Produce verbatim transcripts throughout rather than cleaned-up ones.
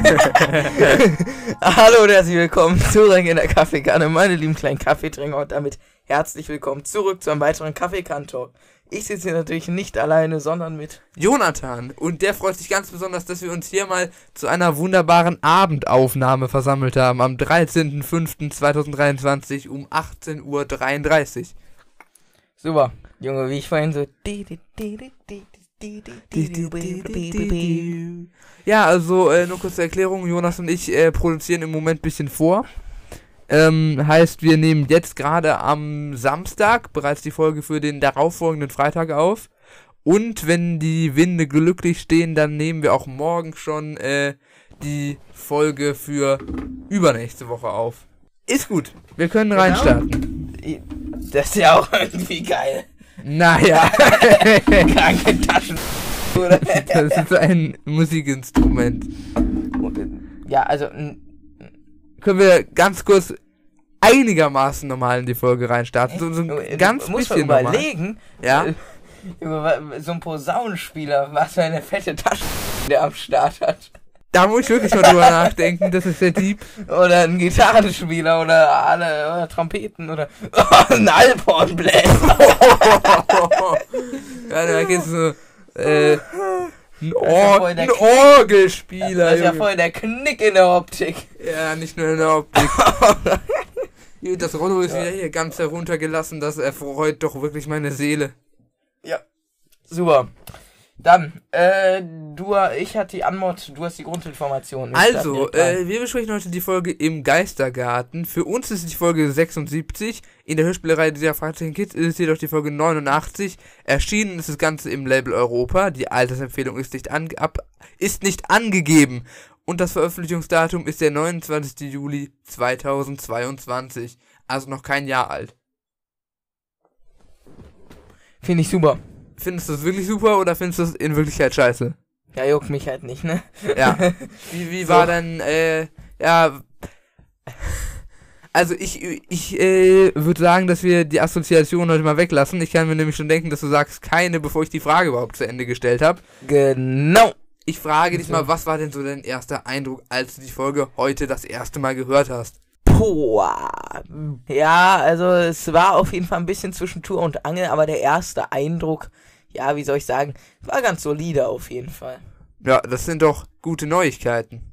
Hallo und herzlich willkommen zurück in der Kaffeekanne, meine lieben kleinen Kaffeetrinker, und damit herzlich willkommen zurück zu einem weiteren Kaffeekann-Talk. Ich sitze hier natürlich nicht alleine, sondern mit Jonathan, und der freut sich ganz besonders, dass wir uns hier mal zu einer wunderbaren Abendaufnahme versammelt haben, am dreizehnten fünften zweitausenddreiundzwanzig um achtzehn Uhr dreiunddreißig. Super, Junge, wie ich vorhin so... Ja, also äh, nur kurze Erklärung, Jonas und ich äh, produzieren im Moment ein bisschen vor. Ähm, heißt, wir nehmen jetzt gerade am Samstag bereits die Folge für den darauffolgenden Freitag auf. Und wenn die Winde glücklich stehen, dann nehmen wir auch morgen schon äh, die Folge für übernächste Woche auf. Ist gut, wir können Genau. reinstarten. Das ist ja auch irgendwie geil. Naja. Kranke Taschen. Oder? Das ist ein Musikinstrument. Ja, also... n- Können wir ganz kurz einigermaßen normal in die Folge reinstarten. So, so ein Junge, ganz du musst bisschen mal normal. überlegen, Ja. äh, Junge, wa- so ein Posaunenspieler, was für eine fette Tasche der am Start hat. Da muss ich wirklich mal drüber nachdenken, das ist sehr deep. Oder ein Gitarrenspieler oder alle oder Trompeten oder oh, ein Alphornbläser. Ja, da geht's so, äh, ein, ja Or voll der ein Knick. Orgelspieler. Das ist ja Junge. voll der Knick in der Optik. Ja, nicht nur in der Optik. Hier, das Rollo ist wieder hier ganz heruntergelassen, das erfreut doch wirklich meine Seele. Ja, super. Dann, äh, du, ich hatte die Anmod, du hast die Grundinformationen. Wir starten Also, direkt rein. äh, wir besprechen heute die Folge im Geistergarten. Für uns ist es die Folge sechsundsiebzig. In der Hörspielerei dieser Fragezeichen Kids ist es jedoch die Folge neunundachtzig. Erschienen ist das Ganze im Label Europa. Die Altersempfehlung ist nicht, ange ab ist nicht angegeben. Und das Veröffentlichungsdatum ist der neunundzwanzigster Juli zweitausendzweiundzwanzig. Also noch kein Jahr alt. Finde ich super. Findest du es wirklich super oder findest du es in Wirklichkeit scheiße? Ja, juckt mich halt nicht, ne? Ja. Wie, wie So. war denn, äh, ja... Also ich, ich äh, würde sagen, dass wir die Assoziation heute mal weglassen. Ich kann mir nämlich schon denken, dass du sagst keine, bevor ich die Frage überhaupt zu Ende gestellt habe. Genau. Ich frage dich So. mal, was war denn so dein erster Eindruck, als du die Folge heute das erste Mal gehört hast? Boah. Ja, also es war auf jeden Fall ein bisschen zwischen Tür und Angel, aber der erste Eindruck, ja, wie soll ich sagen, war ganz solide auf jeden Fall. Ja, das sind doch gute Neuigkeiten.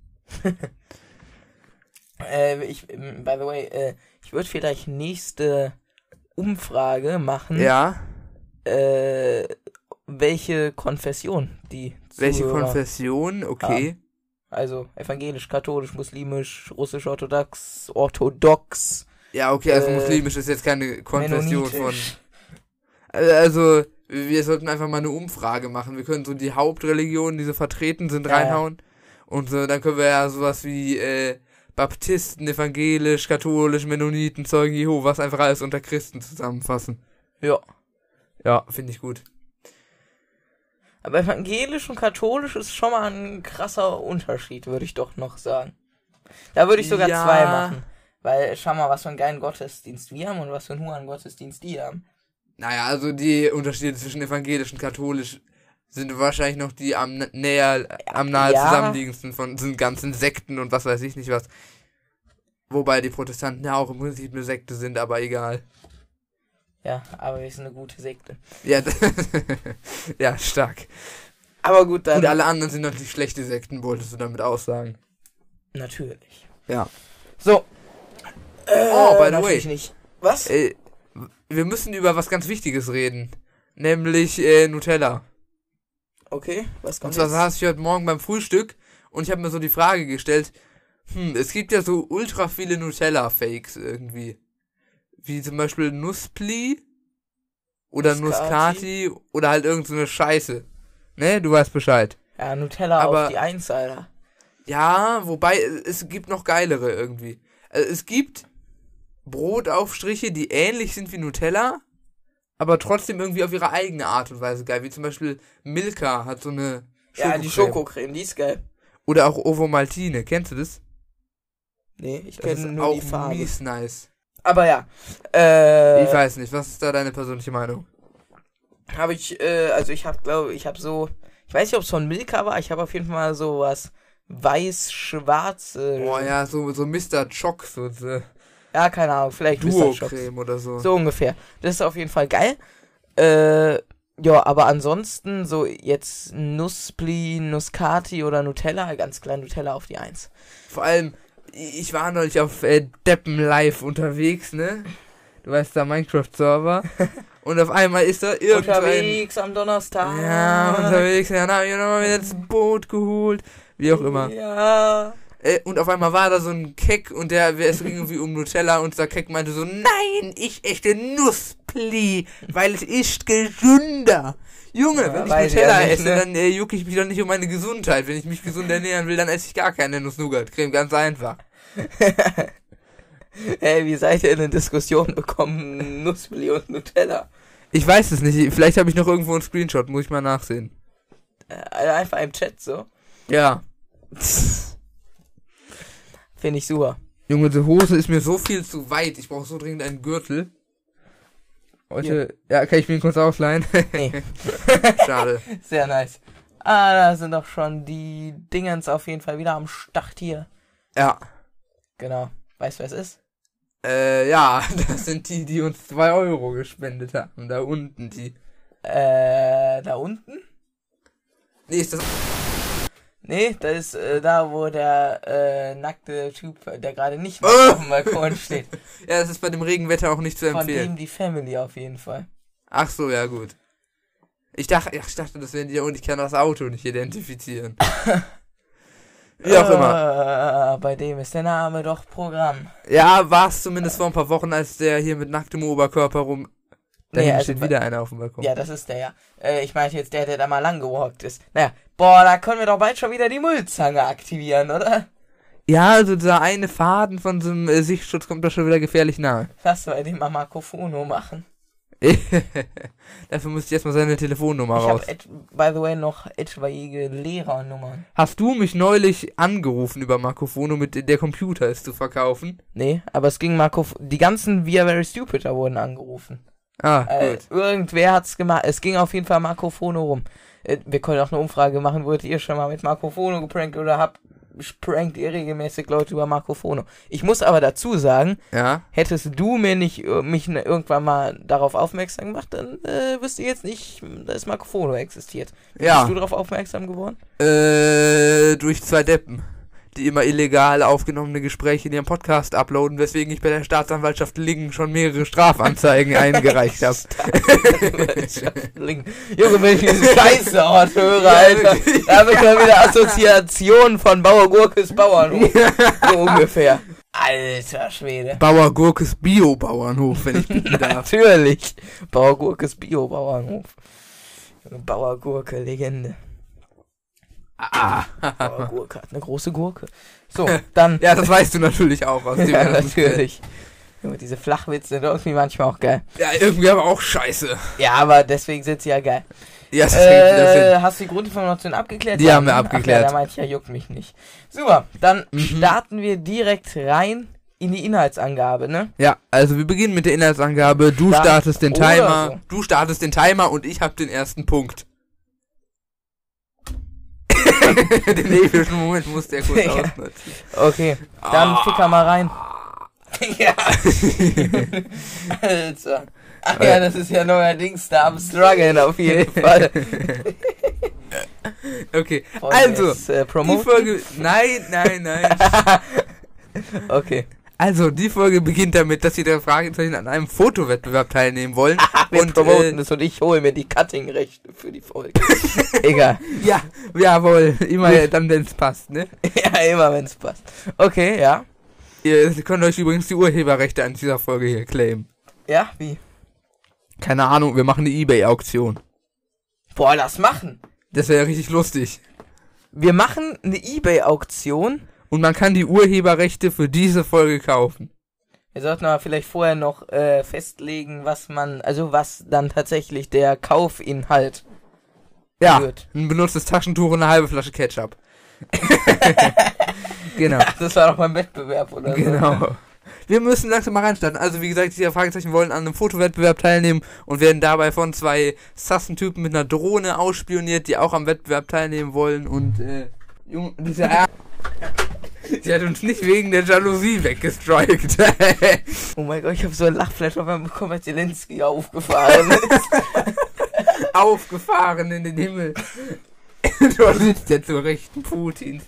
Äh, ich, ähm, by the way, äh, ich würde vielleicht nächste Umfrage machen, Ja? äh, welche Konfession die Welche Zuhörer Konfession? Okay. Also evangelisch, katholisch, muslimisch, russisch-orthodox, orthodox, Ja, okay, also Äh, muslimisch ist jetzt keine Konfession von... mennonitisch. Also, wir sollten einfach mal eine Umfrage machen. Wir können so die Hauptreligionen, die so vertreten sind, Ja, reinhauen. Und so, dann können wir ja sowas wie äh, Baptisten, evangelisch, katholisch, Mennoniten, Zeugen Jehovas einfach alles unter Christen zusammenfassen. Ja. Ja, finde ich gut. Aber evangelisch und katholisch ist schon mal ein krasser Unterschied, würde ich doch noch sagen. Da würde ich sogar Ja. zwei machen. Weil, schau mal, was für einen geilen Gottesdienst wir haben und was für einen hohen Gottesdienst die haben. Naja, also die Unterschiede zwischen evangelisch und katholisch sind wahrscheinlich noch die am n- näher, am nahe Ja. zusammenliegendsten von diesen ganzen Sekten und was weiß ich nicht was. Wobei die Protestanten ja auch im Prinzip eine Sekte sind, aber egal. Ja, aber wir sind eine gute Sekte. Ja, d- ja, stark. Aber gut, dann... Und alle anderen sind natürlich schlechte Sekten, wolltest du damit aussagen. Natürlich. Ja. So. Äh, Oh, by the natürlich way. nicht. Was? Äh, wir müssen über was ganz Wichtiges reden. Nämlich äh, Nutella. Okay, was Und kommt zwar jetzt? saß ich heute Morgen beim Frühstück und ich habe mir so die Frage gestellt, hm, es gibt ja so ultra viele Nutella-Fakes irgendwie. Wie zum Beispiel Nusspli oder Nuskati. Nuskati oder halt irgend so eine Scheiße. Ne, du weißt Bescheid. Ja, Nutella Aber- auf die Eins, Alter. Ja, wobei, es gibt noch geilere irgendwie. Also es gibt Brotaufstriche, die ähnlich sind wie Nutella, aber trotzdem irgendwie auf ihre eigene Art und Weise geil. Wie zum Beispiel Milka hat so eine Ja, die Schokocreme, die ist geil. Oder auch Ovomaltine, kennst du das? Nee, ich Das kenne ist nur auch die Farbe. mies nice. Aber ja, äh... Ich weiß nicht, was ist da deine persönliche Meinung? habe ich, äh, also ich habe, glaube ich, habe so, ich weiß nicht, ob es von Milka war, ich habe auf jeden Fall mal so was, weiß-schwarze. Oh ja, so, so Mister Choc, so, so Ja, keine Ahnung, vielleicht Mister Chocs. Duo-Creme oder so. So ungefähr. Das ist auf jeden Fall geil. Äh, ja, aber ansonsten so jetzt Nuspli, Nuskati oder Nutella, ganz klein Nutella auf die Eins. Vor allem, ich war neulich auf äh, Deppen Live unterwegs, ne? Du weißt, da Minecraft-Server. Und auf einmal ist da irgendein... Unterwegs am Donnerstag. Ja, unterwegs, ja, na, ich hab noch wieder das Boot geholt. Wie auch immer. Ja. Äh, und auf einmal war da so ein Keck und der, es ging irgendwie um Nutella und der Keck meinte so, nein, ich echte Nusspli, weil es ist gesünder. Junge, Ja, wenn ich weiß ich Nutella ja nicht, esse, ne? dann äh, jucke ich mich doch nicht um meine Gesundheit. Wenn ich mich gesund ernähren will, dann esse ich gar keine Nuss-Nougat-Creme, ganz einfach. Ey, wie seid ihr in eine Diskussion bekommen, Nuspli und Nutella? Ich weiß es nicht, vielleicht habe ich noch irgendwo einen Screenshot, muss ich mal nachsehen. Äh, einfach im Chat so. Ja. Finde ich super. Junge, die Hose ist mir so viel zu weit, ich brauche so dringend einen Gürtel. Heute, ja, kann ich mir ihn kurz ausleihen? Nee. Schade. Sehr nice. Ah, da sind doch schon die Dingens auf jeden Fall wieder am Start hier. Ja. Genau. Weißt du, wer es ist? Äh, ja, das sind die, die uns zwei Euro gespendet haben. Da unten, die. Äh, da unten? Nee, ist das... Nee, das ist äh, da, wo der äh, nackte Typ, der gerade nicht Oh! auf dem Balkon steht. Ja, das ist bei dem Regenwetter auch nicht zu Von empfehlen. dem die Family auf jeden Fall. Ach so, ja gut. Ich dachte, ich dachte, das wären die und ich kann das Auto nicht identifizieren. Wie auch immer. Äh, bei dem ist der Name doch Programm. Ja, war es zumindest vor ein paar Wochen, als der hier mit nacktem Oberkörper rum... Da Nee, hinten also steht bei- wieder einer auf dem Balkon. Ja, das ist der ja. Äh, ich meinte jetzt der, der da mal lang gewalkt ist. Naja, boah, da können wir doch bald schon wieder die Müllzange aktivieren, oder? Ja, also dieser eine Faden von so einem äh, Sichtschutz kommt da schon wieder gefährlich nahe. Lass mal den mal Marcofono machen. Dafür musste ich erstmal seine Telefonnummer Ich raus. habe, by the way, noch etwaige Lehrernummern. Hast du mich neulich angerufen über Marcofono, mit der Computer ist zu verkaufen? Nee, aber es ging Marco... Die ganzen We Are Very Stupid da wurden angerufen. Ah, Äh, gut. irgendwer hat's gemacht. Es ging auf jeden Fall Marcofono rum. Äh, wir können auch eine Umfrage machen. Wurdet ihr schon mal mit Marcofono geprankt oder habt prankt ihr regelmäßig Leute über Marcofono? Ich muss aber dazu sagen, Ja? hättest du mir nicht äh, mich ne, irgendwann mal darauf aufmerksam gemacht, dann äh, wüsste ich jetzt nicht, dass Marcofono existiert. Wie Ja. bist du darauf aufmerksam geworden? Äh, durch zwei Deppen, die immer illegal aufgenommene Gespräche in ihrem Podcast uploaden, weswegen ich bei der Staatsanwaltschaft Lingen schon mehrere Strafanzeigen eingereicht habe. Junge, wenn ich diesen Scheiße-Ort höre, Alter, da habe ich mal wieder Assoziationen von Bauer Gurkes Bauernhof. So ungefähr. Alter Schwede. Bauer Gurkes Bio-Bauernhof, wenn ich bitten darf. Natürlich. Bauer Gurkes Bio-Bauernhof. Bauer Gurke, Legende. Ah. Bauer Gurke hat eine große Gurke. So, dann. Ja, das weißt du natürlich auch aus dem Ja, ganzen natürlich. Junge, diese Flachwitze sind irgendwie manchmal auch geil. Ja, irgendwie aber auch scheiße. Ja, aber deswegen sind sie ja geil. Ja, das ergibt wieder Äh, Sinn. hast du die Grundinformation abgeklärt? Die Ja, haben wir ne? abgeklärt. Ach ja, da meinte ich ja, juckt mich nicht. Super, dann Mhm. starten wir direkt rein in die Inhaltsangabe, ne? Ja, also wir beginnen mit der Inhaltsangabe. Du Start startest den oder Timer. so. Du startest den Timer und ich hab den ersten Punkt. Den epischen Moment muss der kurz Ja. ausnutzen. Okay, dann Ah. ficker mal rein. Ja. Alter. Ach ja, das ist ja neuerdings da am Struggeln auf jeden Fall. Okay, Wollen wir also, jetzt, äh, die promoten? Folge... Nein, nein, nein. Okay. Also, die Folge beginnt damit, dass wir der Fragezeichen an einem Fotowettbewerb teilnehmen wollen. Wir und, promoten äh, es und ich hole mir die Cutting-Rechte für die Folge. Egal. ja, jawohl, immer dann, wenn es passt, ne? Ja, immer wenn es passt. Okay, ja. Ihr könnt euch übrigens die Urheberrechte an dieser Folge hier claimen. Ja, wie? Keine Ahnung, wir machen eine Ebay-Auktion. Boah, das machen. Das wäre richtig lustig. Wir machen eine Ebay-Auktion. Und man kann die Urheberrechte für diese Folge kaufen. Wir sollten aber vielleicht vorher noch äh, festlegen, was man, also was dann tatsächlich der Kaufinhalt Ja, wird. ein benutztes Taschentuch und eine halbe Flasche Ketchup. Genau, Das war doch beim Wettbewerb, oder so. genau. Wir müssen langsam mal reinstarten. Also wie gesagt, diese Fragezeichen wollen an einem Fotowettbewerb teilnehmen und werden dabei von zwei Sassentypen mit einer Drohne ausspioniert, die auch am Wettbewerb teilnehmen wollen und äh, Junge, dieser R- Sie hat uns nicht wegen der Jalousie weggestrikt. Oh mein Gott, ich habe so ein Lachflash auf einmal bekommen, als Zelensky aufgefahren ist. Aufgefahren in den Himmel. Du sitzt ja zu Rechten Putins.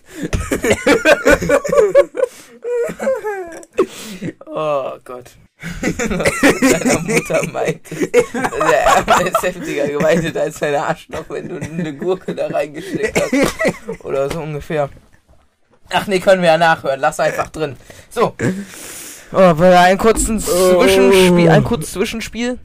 Oh Gott. Was du mit deiner Mutter meintest. Der Ärmel ist heftiger geweitet als dein Arschloch, wenn du eine Gurke da reingesteckt hast. Oder so ungefähr. Ach nee, können wir ja nachhören. Lass einfach drin. So. Oh, ein kurzes Zwischenspiel. Ein kurzes Zwischenspiel.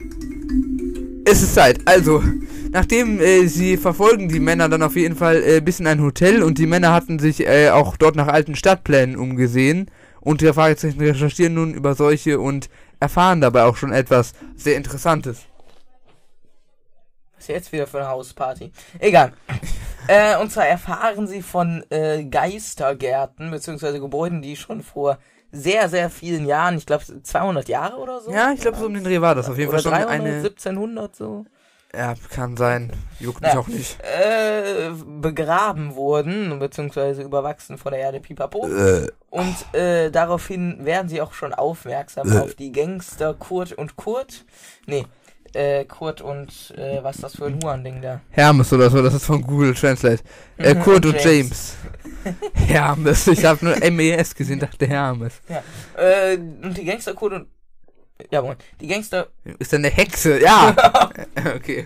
Es ist Zeit. Also, nachdem äh, sie verfolgen die Männer dann auf jeden Fall äh, bis in ein Hotel und die Männer hatten sich äh, auch dort nach alten Stadtplänen umgesehen und die Fragezeichen recherchieren nun über solche und erfahren dabei auch schon etwas sehr Interessantes. Was ist jetzt wieder für eine Hausparty? Egal. äh, und zwar erfahren sie von äh, Geistergärten beziehungsweise Gebäuden, die schon vor sehr, sehr vielen Jahren, ich glaube zweihundert Jahre oder so. Ja, ich glaube so um den Dreh war das auf jeden oder Fall schon dreihundert, eine... siebzehnhundert so. Ja, kann sein. Juckt mich Naja, auch nicht. Äh, begraben wurden, beziehungsweise überwachsen von der Erde Pipapo. Äh. Und äh, daraufhin werden sie auch schon aufmerksam Äh. auf die Gangster Kurt und Kurt. Nee, äh, Kurt und, äh, was ist das für ein Huan-Ding da? Hermes oder so, das ist von Google Translate. Äh, Kurt und James. James. Hermes, ich habe nur M E S gesehen, dachte Hermes. Ja, äh, und die Gangster Kurt und... Ja, Moment, die Gangster... Ist da eine Hexe? Ja! Okay.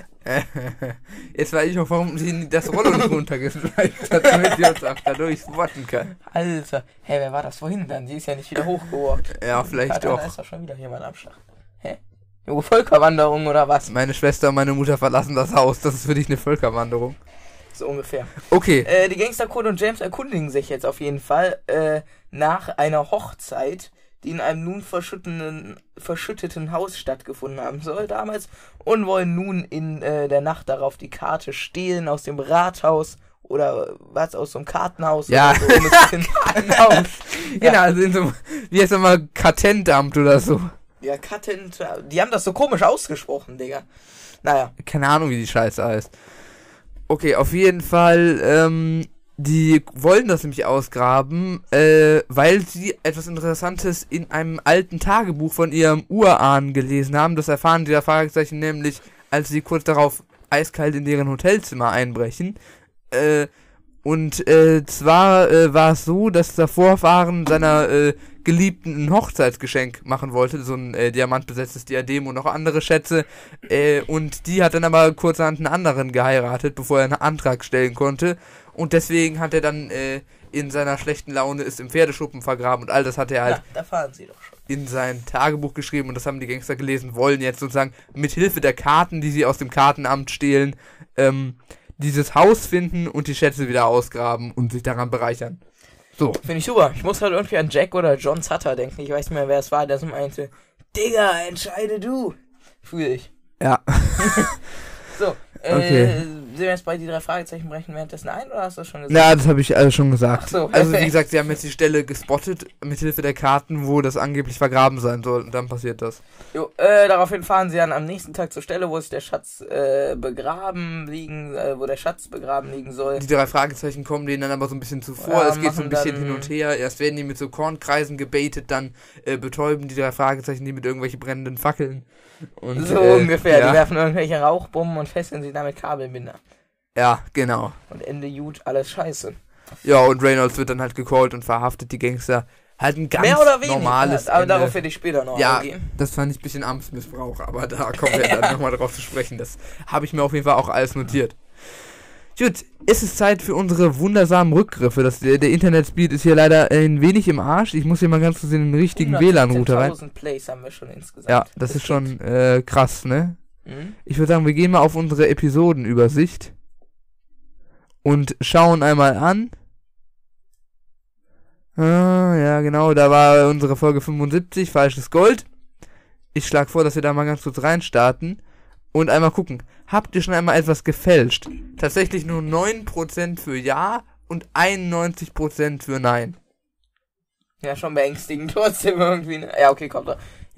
Jetzt weiß ich auch, warum sie das Rollo nicht runtergeschleicht hat, damit sie uns auch dadurch spotten kann. Alter, hä, wer war das vorhin dann? Die ist ja nicht wieder hochgewalkt. Ja, vielleicht Alter, doch. Da ist doch schon wieder jemand am Schlag. Hä? Jo, Völkerwanderung oder was? Meine Schwester und meine Mutter verlassen das Haus. Das ist für dich eine Völkerwanderung. So ungefähr. Okay. Äh, die Gangster Kurt und James erkundigen sich jetzt auf jeden Fall äh, nach einer Hochzeit, die in einem nun verschütteten, verschütteten Haus stattgefunden haben soll damals, und wollen nun in äh, der Nacht darauf die Karte stehlen aus dem Rathaus oder was, aus so einem Kartenhaus. Ja. Oder so, um es in- Kartenhaus. Genau, also in so, wie heißt das mal, Kartentamt oder so. Ja, Katten, die haben das so komisch ausgesprochen, Digga. Naja. Keine Ahnung, wie die Scheiße heißt. Okay, auf jeden Fall, ähm, die wollen das nämlich ausgraben, äh, weil sie etwas Interessantes in einem alten Tagebuch von ihrem Urahn gelesen haben. Das erfahren die Fragezeichen nämlich, als sie kurz darauf eiskalt in deren Hotelzimmer einbrechen. Äh, und äh, zwar äh, war es so, dass der Vorfahren seiner äh, Geliebten ein Hochzeitsgeschenk machen wollte, so ein äh, diamantbesetztes Diadem und noch andere Schätze. Äh, und die hat dann aber kurzerhand einen anderen geheiratet, bevor er einen Antrag stellen konnte. Und deswegen hat er dann äh, in seiner schlechten Laune ist im Pferdeschuppen vergraben und all das hat er halt Na, da fahren sie doch schon. in sein Tagebuch geschrieben und das haben die Gangster gelesen, wollen jetzt sozusagen mit Hilfe der Karten, die sie aus dem Kartenamt stehlen, ähm, dieses Haus finden und die Schätze wieder ausgraben und sich daran bereichern. So. Finde ich super. Ich muss halt irgendwie an Jack oder John Sutter denken. Ich weiß nicht mehr, wer es war, der so meinte, Digga, entscheide du. Fühle ich. Ja. So, äh, Okay. sind wir jetzt bei die drei Fragezeichen brechen währenddessen ein, oder hast du das schon gesagt? Ja, das habe ich also schon gesagt. Ach so, also wie perfekt. gesagt, sie haben jetzt die Stelle gespottet mit Hilfe der Karten, wo das angeblich vergraben sein soll und dann passiert das. Jo, äh, daraufhin fahren sie dann am nächsten Tag zur Stelle, wo sich der Schatz äh, begraben liegen, äh, wo der Schatz begraben liegen soll. Die drei Fragezeichen kommen denen dann aber so ein bisschen zuvor. Ja, es geht so ein machen bisschen dann- hin und her. Erst werden die mit so Kornkreisen gebaitet, dann äh, betäuben die drei Fragezeichen die mit irgendwelchen brennenden Fackeln. Und, So äh, ungefähr. Ja, Die werfen irgendwelche Rauchbomben und fesseln sie damit Kabelbinder. ja, genau. Und Ende gut, alles scheiße. Ja, und Reynolds wird dann halt gecallt und verhaftet die Gangster. Halt ein ganz Mehr oder weniger. normales aber Ende. darauf werde ich später noch Ja, eingehen. das fand ich ein bisschen Amtsmissbrauch, aber da kommen wir dann nochmal drauf zu sprechen. Das habe ich mir auf jeden Fall auch alles notiert. Gut, es ist Zeit für unsere wundersamen Rückgriffe. Das, der, der Internetspeed ist hier leider ein wenig im Arsch. Ich muss hier mal ganz kurz in den richtigen W L A N-Router rein. hundertsiebzehntausend Plays haben wir schon insgesamt. Ja, das ist schon äh, krass, ne? Mhm. Ich würde sagen, wir gehen mal auf unsere Episodenübersicht und schauen einmal an. Ah, ja, genau, da war unsere Folge fünfundsiebzig, falsches Gold. Ich schlage vor, dass wir da mal ganz kurz reinstarten und einmal gucken. Habt ihr schon einmal etwas gefälscht? Tatsächlich nur neun Prozent für Ja und einundneunzig Prozent für Nein. Ja, schon beängstigend trotzdem irgendwie. Ne? Ja, okay, kommt doch.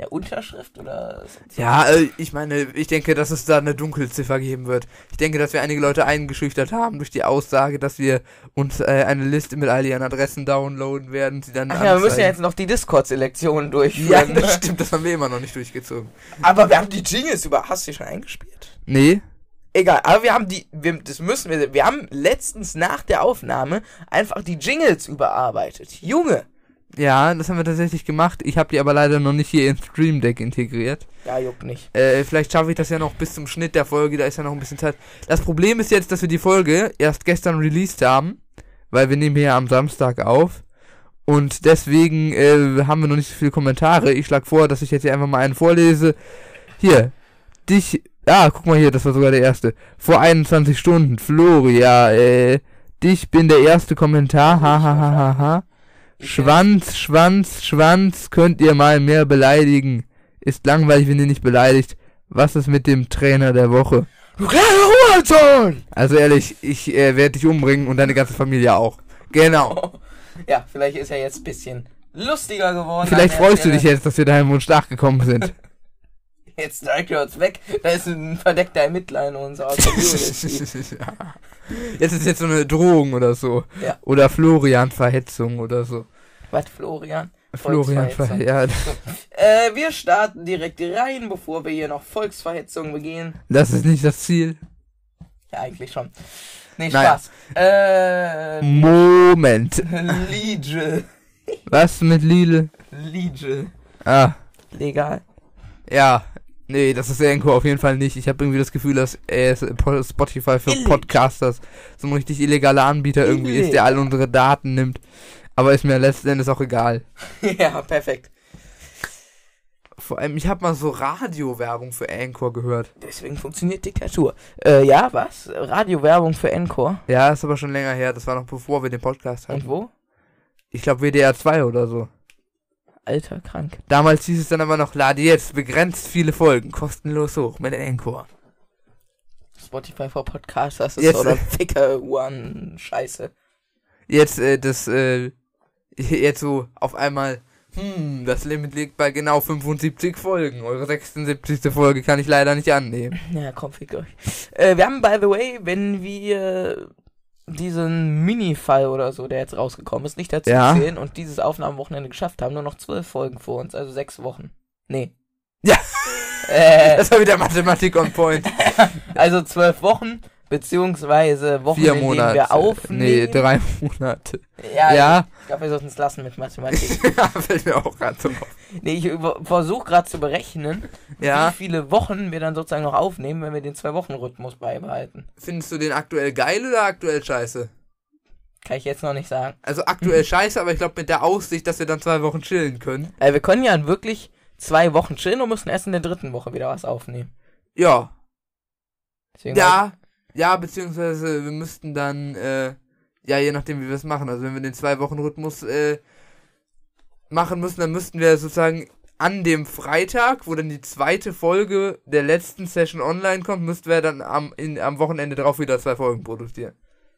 Ja, Unterschrift oder? Ja, äh, ich meine, ich denke, dass es da eine Dunkelziffer geben wird. Ich denke, dass wir einige Leute eingeschüchtert haben durch die Aussage, dass wir uns äh, eine Liste mit all ihren Adressen downloaden werden, sie dann Ach ja, wir müssen ja jetzt noch die Discord-Selektion durchführen. Ja, ne? das stimmt, das haben wir immer noch nicht durchgezogen. Aber wir haben die Jingles über... Hast du die schon eingespielt? Nee. Egal, aber wir haben die... Wir, das müssen wir... Wir haben letztens nach der Aufnahme einfach die Jingles überarbeitet. Junge! Ja, das haben wir tatsächlich gemacht. Ich habe die aber leider noch nicht hier ins Stream Deck integriert. Ja, juckt nicht. Äh, vielleicht schaffe ich das ja noch bis zum Schnitt der Folge, da ist ja noch ein bisschen Zeit. Das Problem ist jetzt, dass wir die Folge erst gestern released haben, weil wir nehmen hier am Samstag auf. Und deswegen äh, haben wir noch nicht so viele Kommentare. Ich schlage vor, dass ich jetzt hier einfach mal einen vorlese. Hier, dich... Ah, guck mal hier, das war sogar der erste. Vor einundzwanzig Stunden, Floria, äh, dich bin der erste Kommentar, ha ha ha ha ha. Schwanz, Schwanz, Schwanz, könnt ihr mal mehr beleidigen. Ist langweilig, wenn ihr nicht beleidigt. Was ist mit dem Trainer der Woche? Du kleiner Hurensohn! Also ehrlich, ich äh, werde dich umbringen und deine ganze Familie auch. Genau. Ja, vielleicht ist er jetzt ein bisschen lustiger geworden. Vielleicht freust du dich jetzt, dass wir deinem Wunsch nachgekommen sind. Jetzt zeigt er uns weg. Da ist ein verdeckter Ermittler in unserer Community. Ja. Jetzt ist jetzt so eine Drohung oder so. Ja. Oder Florian-Verhetzung oder so. Was, Florian? Florian-Verhetzung. Ja. Äh, wir starten direkt rein, bevor wir hier noch Volksverhetzung begehen. Das ist nicht das Ziel. Ja, eigentlich schon. Nee, Naja. Spaß. Äh, Moment. Legal. Was mit Lidl? Legal. Ah, Legal. ja. Nee, das ist Anchor auf jeden Fall nicht. Ich habe irgendwie das Gefühl, dass äh, Spotify für Illegal. Podcasters so ein richtig illegaler Anbieter irgendwie ist, der all unsere Daten nimmt. Aber ist mir letzten Endes auch egal. Ja, perfekt. Vor allem, ich habe mal so Radiowerbung für Anchor gehört. Deswegen funktioniert Diktatur. Äh, ja, was? Radiowerbung für Encore. Ja, ist aber schon länger her. Das war noch bevor wir den Podcast hatten. Und wo? Ich glaube W D R zwei oder so. Alter, krank. Damals hieß es dann aber noch, lade jetzt begrenzt viele Folgen kostenlos hoch mit Anchor. Spotify for Podcasts, das ist Jetzt, so eine äh, ficke One-Scheiße. Jetzt, äh, das, äh, jetzt so auf einmal, hm, das Limit liegt bei genau fünfundsiebzig Folgen. Eure sechsundsiebzigste Folge kann ich leider nicht annehmen. Ja, komm, fick euch. Äh, wir haben, by the way, wenn wir diesen Mini-Fall oder so, der jetzt rausgekommen ist, nicht dazu Ja. zählen und dieses Aufnahmewochenende geschafft haben, nur noch zwölf Folgen vor uns, also sechs Wochen. Nee. Ja. Äh, Das war wieder Mathematik on point. also zwölf Wochen, beziehungsweise Wochen, Vier in Monate. denen wir aufnehmen. Nee, drei Monate. Ja, Ja. ich glaube, wir sollten es lassen mit Mathematik. Ja, fällt mir auch gerade so auf. Nee, ich versuche gerade zu berechnen, Ja. wie viele Wochen wir dann sozusagen noch aufnehmen, wenn wir den Zwei-Wochen-Rhythmus beibehalten. Findest du den aktuell geil oder aktuell scheiße? Kann ich jetzt noch nicht sagen. Also aktuell scheiße, aber ich glaube mit der Aussicht, dass wir dann zwei Wochen chillen können. Äh, wir können ja wirklich zwei Wochen chillen und müssen erst in der dritten Woche wieder was aufnehmen. Ja. Deswegen Ja, ja, beziehungsweise wir müssten dann, äh, ja, je nachdem wie wir es machen, also wenn wir den Zwei-Wochen-Rhythmus, äh, machen müssen, dann müssten wir sozusagen an dem Freitag, wo dann die zweite Folge der letzten Session online kommt, müssten wir dann am, in, am Wochenende drauf wieder zwei Folgen produzieren.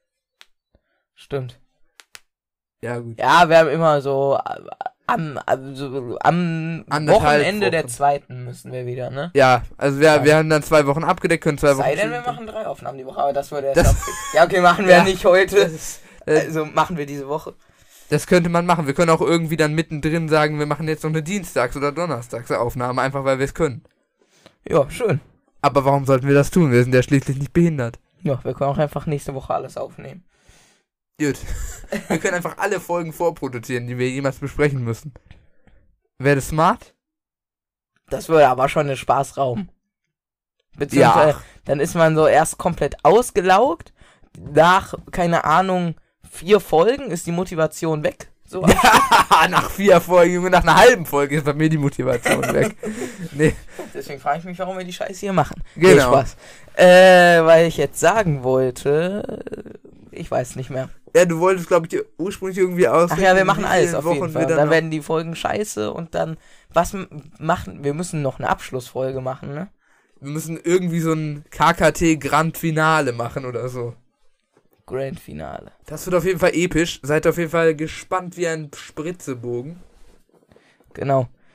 Stimmt. Ja, gut. Ja, wir haben immer so äh, am, also, am Anderthalb Wochenende der Wochen. zweiten müssen wir wieder, ne? Ja, also wir, Ja. wir haben dann zwei Wochen abgedeckt, können zwei Wochen... Sei denn, wir chillen. machen drei Aufnahmen die Woche, aber das würde Das- erst ab- Ja, okay, machen wir Ja. nicht heute. Das, ist, äh, Also machen wir diese Woche. das könnte man machen. Wir können auch irgendwie dann mittendrin sagen, wir machen jetzt noch eine Dienstags- oder Donnerstagsaufnahme, einfach weil wir es können. Ja, schön. Aber warum sollten wir das tun? Wir sind ja schließlich nicht behindert. Ja, wir können auch einfach nächste Woche alles aufnehmen. Gut. Wir können einfach alle Folgen vorproduzieren, die wir jemals besprechen müssen. Wäre das smart? Das würde aber schon ein Spaßraum. Beziehungsweise, Ja. dann ist man so erst komplett ausgelaugt. Nach, keine Ahnung, vier Folgen ist die Motivation weg. So. Nach vier Folgen, Junge, nach einer halben Folge ist bei mir die Motivation weg. Nee, Deswegen frage ich mich, warum wir die Scheiße hier machen. Genau. Nee, Spaß. Äh, weil ich jetzt sagen wollte, ich weiß nicht mehr. ja, du wolltest, glaube ich, ursprünglich irgendwie aus. Ach ja, wir machen alles auf jeden Wochen Fall. wir Dann noch- werden die Folgen scheiße und dann, was m- machen, wir müssen noch eine Abschlussfolge machen, ne? Wir müssen irgendwie so ein K K T Grand Finale machen oder so. Grand Finale. Das wird auf jeden Fall episch. Seid auf jeden Fall gespannt wie ein Spritzebogen. Genau.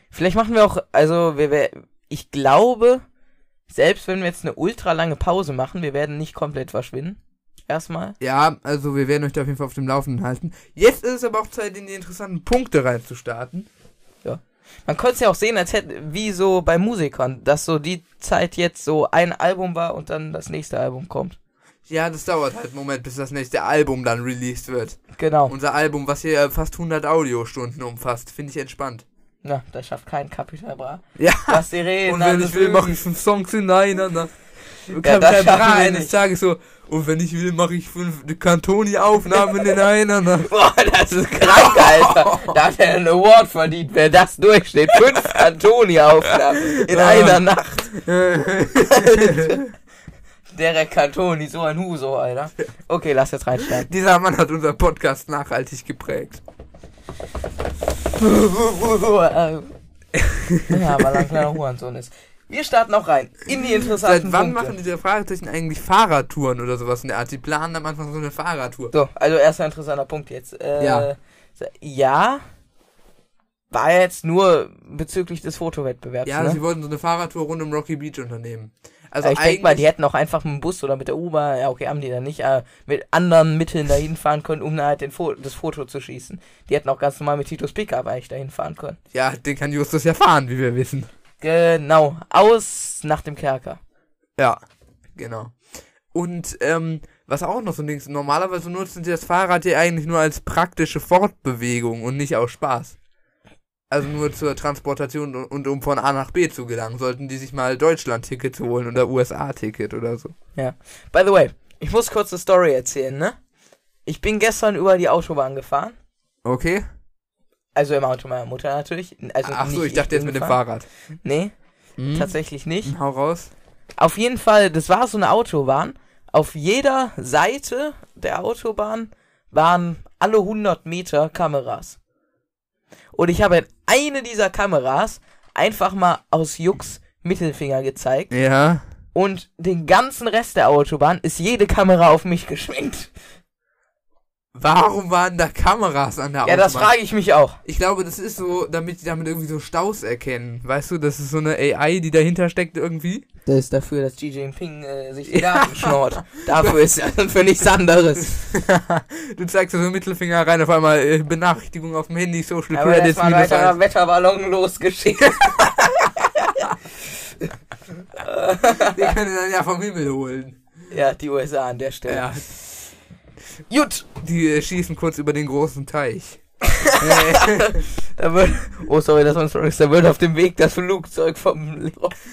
Vielleicht machen wir auch, also wir, wir ich glaube, selbst wenn wir jetzt eine ultra lange Pause machen, wir werden nicht komplett verschwinden. Erstmal. Ja, also wir werden euch da auf jeden Fall auf dem Laufenden halten. Jetzt ist es aber auch Zeit, in die interessanten Punkte reinzustarten. Ja. Man konnte es ja auch sehen, als hätte, wie so bei Musikern, dass so die Zeit jetzt so ein Album war und dann das nächste Album kommt. Ja, das dauert halt einen Moment, bis das nächste Album dann released wird. Genau. Unser Album, was hier fast hundert Audiostunden umfasst, finde ich entspannt. Na, das schafft kein Capital Bra. Ja. Was die reden. Und wenn ich will, mache ich fünf Songs hintereinander. Ja, Capital das Bra schaffen wir eines nicht. Tages so, und wenn ich will, mache ich fünf Cantoni-Aufnahmen in einer. Boah, das ist krank, Alter. Da hat er einen Award verdient, wer das durchsteht. Fünf Cantoni-Aufnahmen in einer Nacht. Derek Cantoni, so ein Huso, Alter. Okay, lass jetzt reinsteigen. Dieser Mann hat unser Podcast nachhaltig geprägt. Ja, weil er ein kleiner Hurensohn ist. Wir starten auch rein in die interessanten Seit wann Punkte. machen diese Fragezeichen eigentlich Fahrradtouren oder sowas in der Art? Die planen am Anfang so eine Fahrradtour. So, also erster interessanter Punkt jetzt. Äh, Ja. Ja, war jetzt nur bezüglich des Fotowettbewerbs, Ja, ne? sie wollten so eine Fahrradtour rund um Rocky Beach unternehmen. Also Also ich denke mal, die hätten auch einfach mit dem Bus oder mit der U-Bahn, ja okay, haben die dann nicht, äh, mit anderen Mitteln dahin fahren können, um halt den Fo- das Foto zu schießen. Die hätten auch ganz normal mit Titos Pickup eigentlich dahin fahren können. Ja, den kann Justus ja fahren, wie wir wissen. Genau, aus nach dem Kerker. Ja, genau. Und, ähm, was auch noch so ein Ding ist, normalerweise nutzen sie das Fahrrad ja eigentlich nur als praktische Fortbewegung und nicht aus Spaß. Also nur zur Transportation und, und um von A nach B zu gelangen, sollten die sich mal Deutschland-Ticket holen oder U S A-Ticket oder so. Ja. By the way, ich muss kurz eine Story erzählen, ne? Ich bin gestern über die Autobahn gefahren. Okay? Also im Auto meiner Mutter natürlich. Also Ach so, nicht ich dachte bin jetzt mit dem gefahren. Fahrrad. Nee, Hm? tatsächlich nicht. Hau raus. Auf jeden Fall, das war so eine Autobahn. Auf jeder Seite der Autobahn waren alle hundert Meter Kameras. Und ich habe in eine dieser Kameras einfach mal aus Jux Mittelfinger gezeigt. Ja. Und den ganzen Rest der Autobahn ist jede Kamera auf mich geschwenkt. Warum waren da Kameras an der Ja, Autobahn? das frage ich mich auch. Ich glaube, das ist so, damit die damit irgendwie so Staus erkennen. Weißt du, das ist so eine A I, die dahinter steckt irgendwie. Das ist dafür, dass Xi Jinping äh, sich die Daten schnort. Dafür ist es für nichts anderes. Du zeigst so einen Mittelfinger rein, auf einmal äh, Benachrichtigung auf dem Handy, Social Aber Credits, erstmal ein minus weiterer eins. Wetterballon losgeschickt. Die können dann ja vom Himmel holen. Ja, die U S A an der Stelle. Ja, Gut. die äh, schießen kurz über den großen Teich. Da wird, oh, sorry, das war ein Story. Da wird auf dem Weg das Flugzeug vom...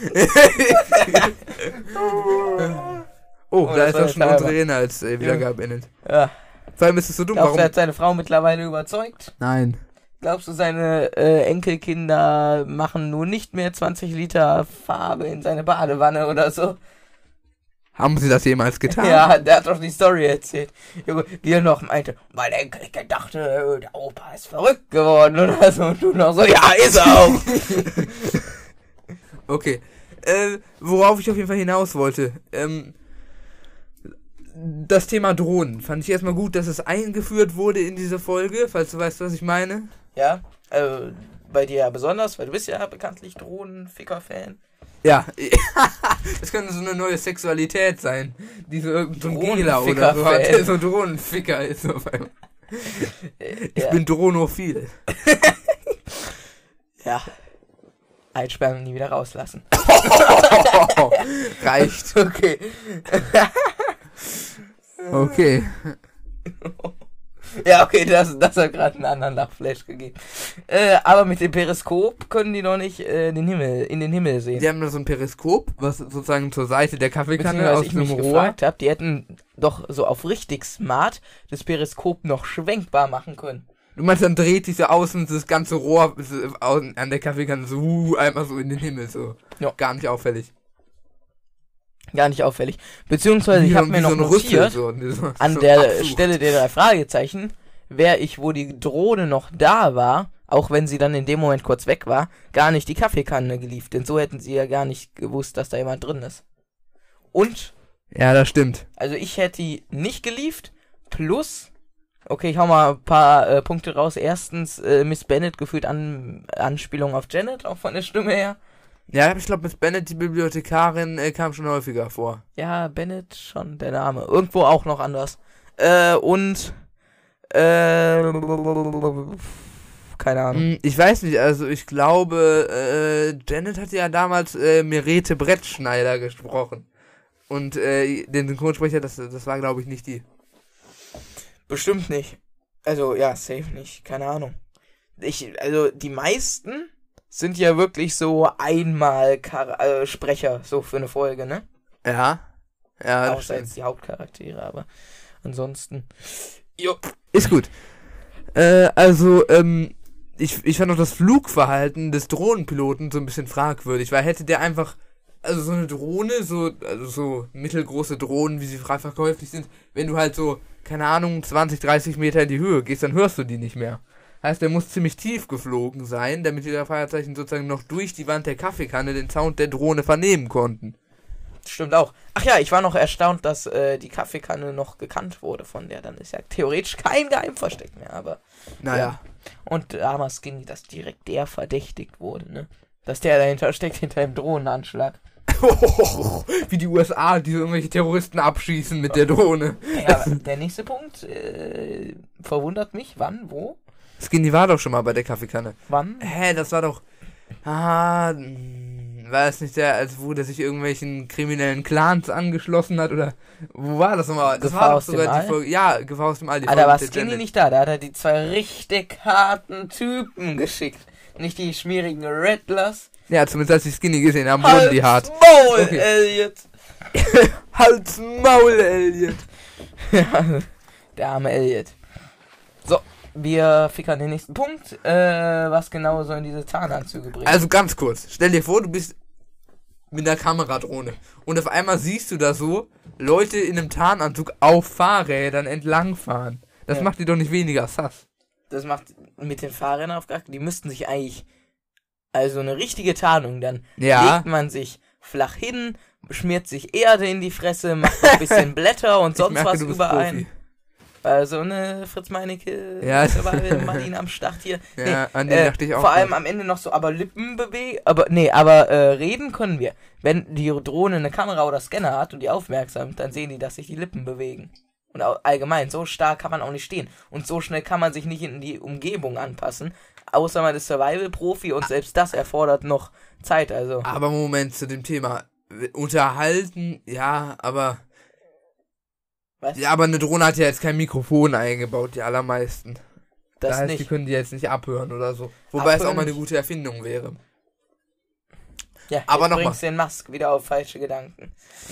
Oh, Oh, da das ist war auch jetzt schon halber. unsere Inhaltswiedergabe beendet. Ja. Vor allem ist es so dumm, Glaubst du, er warum... hat seine Frau mittlerweile überzeugt? Nein. Glaubst du, seine äh, Enkelkinder machen nun nicht mehr zwanzig Liter Farbe in seine Badewanne oder so? Haben sie das jemals getan? Ja, der hat doch die Story erzählt. Junge, wie er noch meinte, mein Enkelkind dachte, äh, der Opa ist verrückt geworden oder so. Und du noch so, ja, ist er auch. Okay. Äh, worauf ich auf jeden Fall hinaus wollte. Ähm, das Thema Drohnen. Fand ich erstmal gut, dass es eingeführt wurde in diese Folge, falls du weißt, was ich meine. Ja, äh, bei dir ja besonders, weil du bist ja bekanntlich Drohnenficker-Fan. Ja. Das könnte so eine neue Sexualität sein. Die so irgendein Gela oder so hat, Drohnenficker-Fan. der so Drohnenficker ist. Auf einmal. Ich Ja. bin dronophil. Ja. Einsperren und nie wieder rauslassen. Reicht. Okay. Okay. Ja, okay, das, das hat gerade einen anderen Lachflash gegeben. Äh, aber mit dem Periskop können die noch nicht äh, den Himmel, in den Himmel sehen. Die haben da so ein Periskop, was sozusagen zur Seite der Kaffeekanne Beziehungsweise aus ich einem mich Rohr. gefragt habe, die hätten doch so auf richtig smart das Periskop noch schwenkbar machen können. Du meinst, dann dreht sich so außen das ganze Rohr so außen an der Kaffeekanne so uh, einmal so in den Himmel, so. Ja. Gar nicht auffällig. Gar nicht auffällig. Beziehungsweise ich Wie habe so- mir wie noch so ein notiert, Rüssel, so, so, an so der absucht. Stelle der drei Fragezeichen, wäre ich, wo die Drohne noch da war, auch wenn sie dann in dem Moment kurz weg war, gar nicht die Kaffeekanne geliefert. Denn so hätten sie ja gar nicht gewusst, dass da jemand drin ist. Und, Ja, das stimmt. also ich hätte die nicht geliefert, plus Okay, ich hau mal ein paar äh, Punkte raus. Erstens, äh, Miss Bennet gefühlt an Anspielung auf Janet, auch von der Stimme her. Ja, ich glaube, Miss Bennet, die Bibliothekarin, äh, kam schon häufiger vor. Ja, Bennet schon, der Name. Irgendwo auch noch anders. Äh, und, äh, keine Ahnung. Hm, Ich weiß nicht, also ich glaube, äh, Janet hat ja damals äh, Merete Brettschneider gesprochen. Und äh, den Synchronsprecher, das, das war, glaube ich, nicht die. Bestimmt nicht. Also, ja, safe nicht. Keine Ahnung. Ich, also, die meisten sind ja wirklich so einmal Char- äh, Sprecher, so für eine Folge, ne? Ja. Ja, das Außer stimmt. jetzt die Hauptcharaktere, aber ansonsten. Jo. Ist gut. Äh, also, ähm, ich, ich fand auch das Flugverhalten des Drohnenpiloten so ein bisschen fragwürdig, weil hätte der einfach, also so eine Drohne, so, also so mittelgroße Drohnen, wie sie frei verkäuflich sind, wenn du halt so, keine Ahnung, zwanzig, dreißig Meter in die Höhe gehst, dann hörst du die nicht mehr. Heißt, der muss ziemlich tief geflogen sein, damit die drei Feuerzeichen sozusagen noch durch die Wand der Kaffeekanne den Sound der Drohne vernehmen konnten. Stimmt auch. Ach ja, ich war noch erstaunt, dass äh, die Kaffeekanne noch gekannt wurde von der. Dann ist ja theoretisch kein Geheimversteck mehr, aber. Naja. Ja. Und armer Skinny, dass direkt der verdächtigt wurde, ne? Dass der dahinter steckt, hinter dem Drohnenanschlag. Wie die U S A, die so irgendwelche Terroristen abschießen mit der Drohne. Ja, der nächste Punkt äh, verwundert mich. Wann? Wo? Skinny war doch schon mal bei der Kaffeekanne. Wann? Hä, das war doch. Ah, mh, war es nicht der, als wo der sich irgendwelchen kriminellen Clans angeschlossen hat? Oder wo war das nochmal? Das Gefahr war doch aus dem sogar All? die Folge. Ja, Gefahr aus dem All. Die Ah, da Folge war mit der Skinny Janet. nicht da. Da hat er die zwei richtig harten Typen geschickt. Nicht die schmierigen Rattlers. Ja, zumindest als die Skinny gesehen haben, wurden die hart. Maul, Okay. Elliot! Halt's Maul, Elliot! Ja, der arme Elliot. So, wir fickern den nächsten Punkt. Äh, was genau sollen diese Tarnanzüge bringen? Also ganz kurz, stell dir vor, du bist mit einer Kameradrohne und auf einmal siehst du da so Leute in einem Tarnanzug auf Fahrrädern entlangfahren. Das Ja. macht die doch nicht weniger sass. Das macht mit den Fahrrädern auf gar Die müssten sich eigentlich. Also eine richtige Tarnung. Dann Ja. legt man sich flach hin, schmiert sich Erde in die Fresse, macht noch ein bisschen Blätter und Ich sonst merke, was du bist überall. Profi. Also eine Fritz Meinecke, Ja. Martin am Start hier. Ja, an den äh, dachte ich auch. vor allem am Ende noch so, aber Lippen bewegen, aber nee, aber äh, reden können wir. Wenn die Drohne eine Kamera oder Scanner hat und die aufmerksam, dann sehen die, dass sich die Lippen bewegen. Und auch allgemein, so stark kann man auch nicht stehen. Und so schnell kann man sich nicht in die Umgebung anpassen. Außer man ist Survival-Profi und selbst das erfordert noch Zeit, also. Aber Moment zu dem Thema. Unterhalten, ja, aber. Was? Ja, aber eine Drohne hat ja jetzt kein Mikrofon eingebaut, die allermeisten. Das das heißt, nicht. die können die jetzt nicht abhören oder so. Wobei es auch Abhören mal eine nicht. gute Erfindung wäre. Ja, aber jetzt noch bringst den Musk wieder auf falsche Gedanken.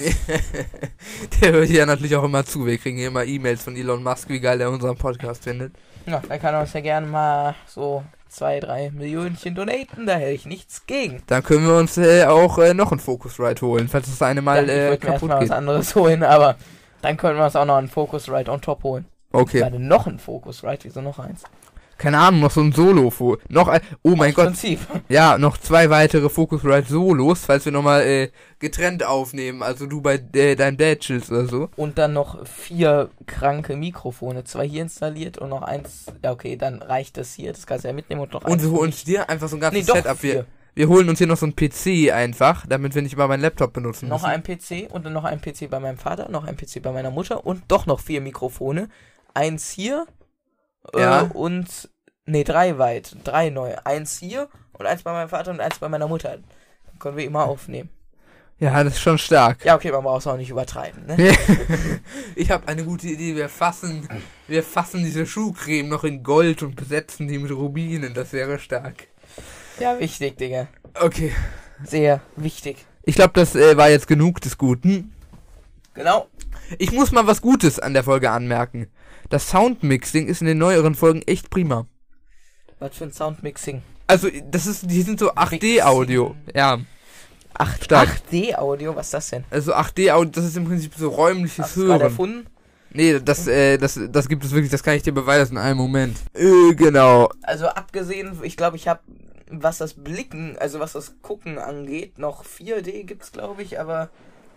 Der hört ja natürlich auch immer zu. Wir kriegen hier immer E-Mails von Elon Musk, wie geil er unseren Podcast findet. Ja, dann kann er uns ja gerne mal so zwei, drei Millionchen donaten, da hätte ich nichts gegen. Dann können wir uns äh, auch äh, noch ein Focusrite holen, falls das eine mal ja, ich äh, würde mir kaputt erstmal was geht. anderes holen, aber dann können wir uns auch noch einen Focusrite on top holen. Okay. Gerade noch ein Focusrite, wieso noch eins? Keine Ahnung, noch so ein Solo. Noch ein, oh mein Aus Gott. Prinzip. Ja, noch zwei weitere Focusrite Solos, falls wir nochmal äh, getrennt aufnehmen. Also du bei äh, deinem Dad chillst oder so. Und dann noch vier kranke Mikrofone. Zwei hier installiert und noch eins. Ja, okay, dann reicht das hier. Das kannst du ja mitnehmen und noch Und eins. wir für holen mich. uns dir einfach so ein Nee, ganzes doch Setup. Wir, vier. wir holen uns hier noch so ein P C einfach, damit wir nicht immer meinen Laptop benutzen Noch müssen. ein P C und dann noch ein P C bei meinem Vater, noch ein P C bei meiner Mutter und doch noch vier Mikrofone. Eins hier äh, Ja. und nee, drei weit, drei neue. Eins hier und eins bei meinem Vater und eins bei meiner Mutter. Dann können wir immer aufnehmen. Ja, das ist schon stark. Ja, okay, man braucht es auch nicht übertreiben, ne? Ich habe eine gute Idee. Wir fassen, wir fassen diese Schuhcreme noch in Gold und besetzen die mit Rubinen. Das wäre stark. Ja, wichtig, Digga. Okay. Sehr wichtig. Ich glaube, das äh, war jetzt genug des Guten. Genau. Ich muss mal was Gutes an der Folge anmerken. Das Soundmixing ist in den neueren Folgen echt prima. Was für ein Soundmixing. Also, das ist, die sind so acht D-Audio. Ja, Ach, Stark. acht D-Audio, was ist das denn? also acht D-Audio, das ist im Prinzip so räumliches Hast du gerade Hören. erfunden? Nee, das, äh, das, das gibt es wirklich, das kann ich dir beweisen in einem Moment. Äh, genau. Also abgesehen, ich glaube, ich habe, was das Blicken, also was das Gucken angeht, noch vier D gibt's, glaube ich, aber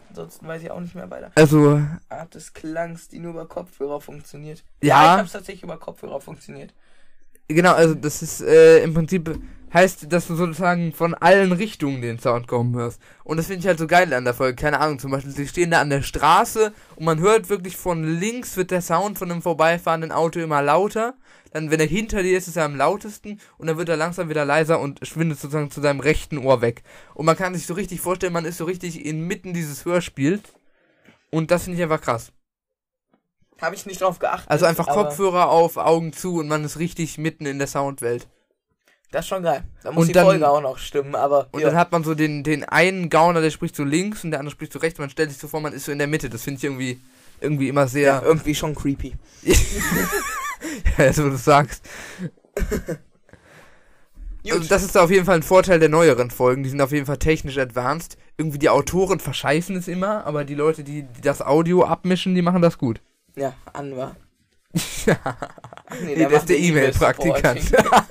Ansonsten weiß ich auch nicht mehr weiter. Also, Art des Klangs, die nur über Kopfhörer funktioniert. Ja. ja ich hab's tatsächlich über Kopfhörer funktioniert. genau, also das ist äh, im Prinzip, heißt, dass du sozusagen von allen Richtungen den Sound kommen hörst. Und das finde ich halt so geil an der Folge. Keine Ahnung, zum Beispiel, sie stehen da an der Straße und man hört wirklich von links wird der Sound von einem vorbeifahrenden Auto immer lauter. Dann, wenn er hinter dir ist, ist er am lautesten und dann wird er langsam wieder leiser und schwindet sozusagen zu seinem rechten Ohr weg. Und man kann sich so richtig vorstellen, man ist so richtig inmitten dieses Hörspiels. Und das finde ich einfach krass. Habe ich nicht drauf geachtet. Also einfach aber Kopfhörer auf, Augen zu und man ist richtig mitten in der Soundwelt. Das ist schon geil. Da muss Und die dann- Folge auch noch stimmen, aber Und ja. dann hat man so den, den einen Gauner, der spricht so links und der andere spricht so rechts. Man stellt sich so vor, man ist so in der Mitte. Das finde ich irgendwie, irgendwie immer ja, sehr... irgendwie schon creepy. Ja, so wie du sagst. Gut. Also das ist auf jeden Fall ein Vorteil der neueren Folgen. Die sind auf jeden Fall technisch advanced. Irgendwie die Autoren verscheißen es immer, aber die Leute, die, die das Audio abmischen, die machen das gut. Ja, Anwar. Ja. Ach Nee, der ist der E-Mail-Praktikant.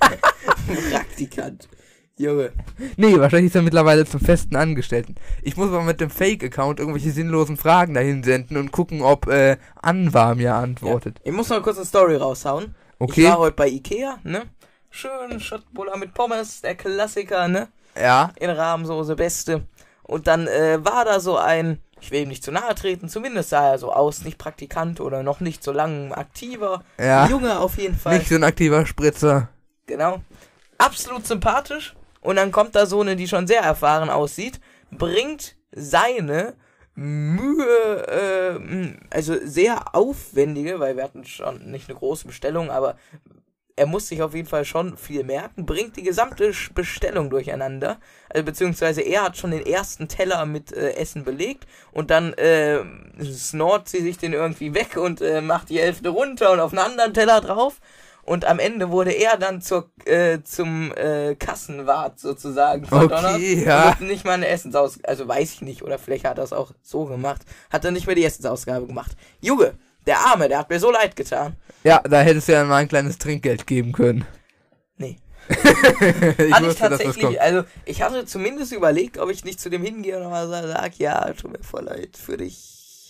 Praktikant. Junge. Nee, wahrscheinlich ist er mittlerweile zum festen Angestellten. Ich muss mal mit dem Fake-Account irgendwelche sinnlosen Fragen dahin senden und gucken, ob äh, Anwar mir antwortet. Ich muss noch kurz eine Story raushauen. Okay. Ich war heute bei Ikea, ne? Schön Schottbuller mit Pommes, der Klassiker, ne? Ja. In Rahmsoße, beste. Und dann äh, war da so ein, ich will ihm nicht zu nahe treten, zumindest sah er so aus, nicht Praktikant oder noch nicht so lang aktiver. Ja. Junge auf jeden Fall. Nicht so ein aktiver Spritzer. Genau. Absolut sympathisch. Und dann kommt da so eine, die schon sehr erfahren aussieht, bringt seine Mühe, äh, also sehr aufwendige, weil wir hatten schon nicht eine große Bestellung, aber er muss sich auf jeden Fall schon viel merken, bringt die gesamte Sch- Bestellung durcheinander, also beziehungsweise er hat schon den ersten Teller mit äh, Essen belegt und dann äh, snort sie sich den irgendwie weg und äh, macht die Hälfte runter und auf einen anderen Teller drauf. Und am Ende wurde er dann zur, äh, zum äh, Kassenwart sozusagen verdonnert. Okay, ja. Und nicht mal eine Essensausgabe, also weiß ich nicht, oder vielleicht hat er es auch so gemacht, hat er nicht mehr die Essensausgabe gemacht. Junge, der Arme, der hat mir so leid getan. Ja, da hättest du ja mal ein kleines Trinkgeld geben können. Nee. ich Hatte ich wusste, dass das tatsächlich, kommt. also ich hatte zumindest überlegt, ob ich nicht zu dem hingehe und mal sage, ja, tut mir voll leid für dich.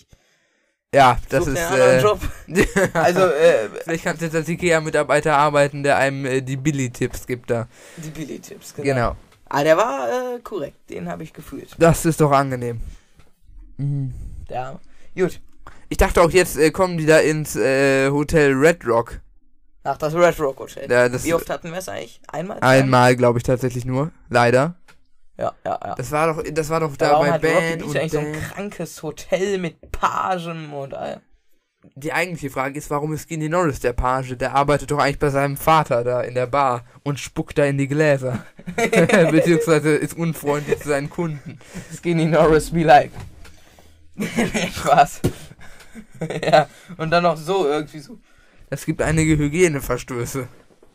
Ja, das Such ist... dir einen anderen Äh, Job. Also, äh, vielleicht kannst du jetzt als Ikea-Mitarbeiter arbeiten, der einem äh, die Billy-Tipps gibt da. die Billy-Tipps, genau. Genau. Ah, der war äh, korrekt, den habe ich gefühlt. Das ist doch angenehm. Mhm. Ja, gut. Ich dachte auch, jetzt äh, kommen die da ins äh, Hotel Red Rock. Nach das Red Rock Hotel. Ja, das Wie oft hatten wir es eigentlich? Einmal? einmal, glaube ich, tatsächlich nur. Leider. Ja, ja, ja. Das war doch, das war doch da Warum bei hat Rocky Band Beach und eigentlich so ein Band. krankes Hotel mit Pagen und all. Die eigentliche Frage ist, warum ist Skinny Norris der Page? Der arbeitet doch eigentlich bei seinem Vater da in der Bar und spuckt da in die Gläser. Beziehungsweise ist unfreundlich zu seinen Kunden. Skinny Norris be like. Nee, Spaß. Ja, und dann noch so irgendwie so. Es gibt einige Hygieneverstöße.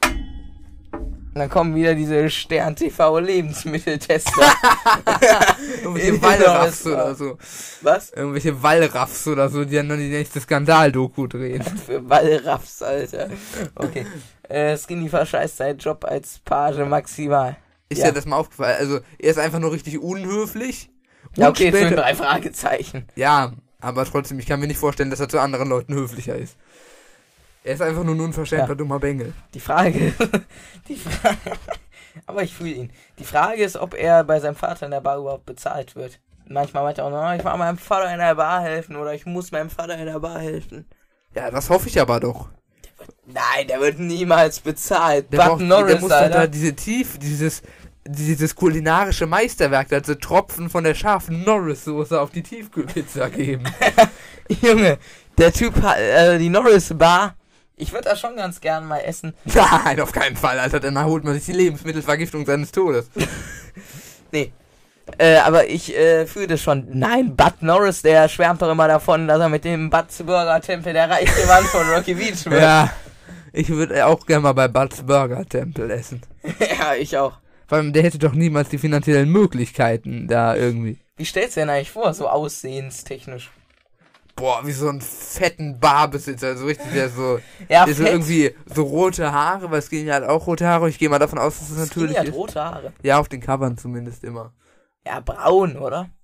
Und dann kommen wieder diese Stern-T V-Lebensmitteltester. Irgendwelche Wallraffs oder so. Was? Irgendwelche Wallraffs oder so, die dann noch die nächste Skandal-Doku drehen. Für Wallraffs, Alter. Okay. Äh, Skinny verscheißt seinen Job als Page maximal. Ist Ja. ja das mal aufgefallen? Also, er ist einfach nur richtig unhöflich. Ja, Und okay, für später- drei Fragezeichen. Ja, aber trotzdem, ich kann mir nicht vorstellen, dass er zu anderen Leuten höflicher ist. Er ist einfach nur ein unverschämter, Ja. dummer Bengel. Die Frage, die Frage, aber ich fühle ihn. Die Frage ist, ob er bei seinem Vater in der Bar überhaupt bezahlt wird. Manchmal meint er auch noch, ich war meinem Vater in der Bar helfen oder ich muss meinem Vater in der Bar helfen. Ja, das hoffe ich aber doch. Nein, der wird niemals bezahlt. Der, Bud braucht, Norris, der muss dann da Alter. diese Tief, dieses, dieses kulinarische Meisterwerk, also Tropfen von der scharfen Norris-Soße auf die Tiefkühlpizza geben. Junge, der Typ hat, äh, die Norris Bar, ich würde da schon ganz gern mal essen. Nein, auf keinen Fall, Alter, dann holt man sich die Lebensmittelvergiftung seines Todes. Nee. Äh, aber ich äh, fühle das schon. Nein, Bud Norris, der schwärmt doch immer davon, dass er mit dem Bud's Burger Tempel der reichste Mann von Rocky Beach wird. Ja, ich würde auch gerne mal bei Bud's Burger Tempel essen. Ja, ich auch. Vor allem, der hätte doch niemals die finanziellen Möglichkeiten da irgendwie. Wie stellst du denn eigentlich vor, so aussehenstechnisch? Boah, wie so einen fetten Barbesitzer, so richtig, der so, Ja, der so fett. irgendwie so rote Haare, weil Skinny hat auch rote Haare. Ich gehe mal davon aus, dass es Skinny natürlich hat ist. rote Haare. Ja, auf den Covern zumindest immer. Ja, braun, oder?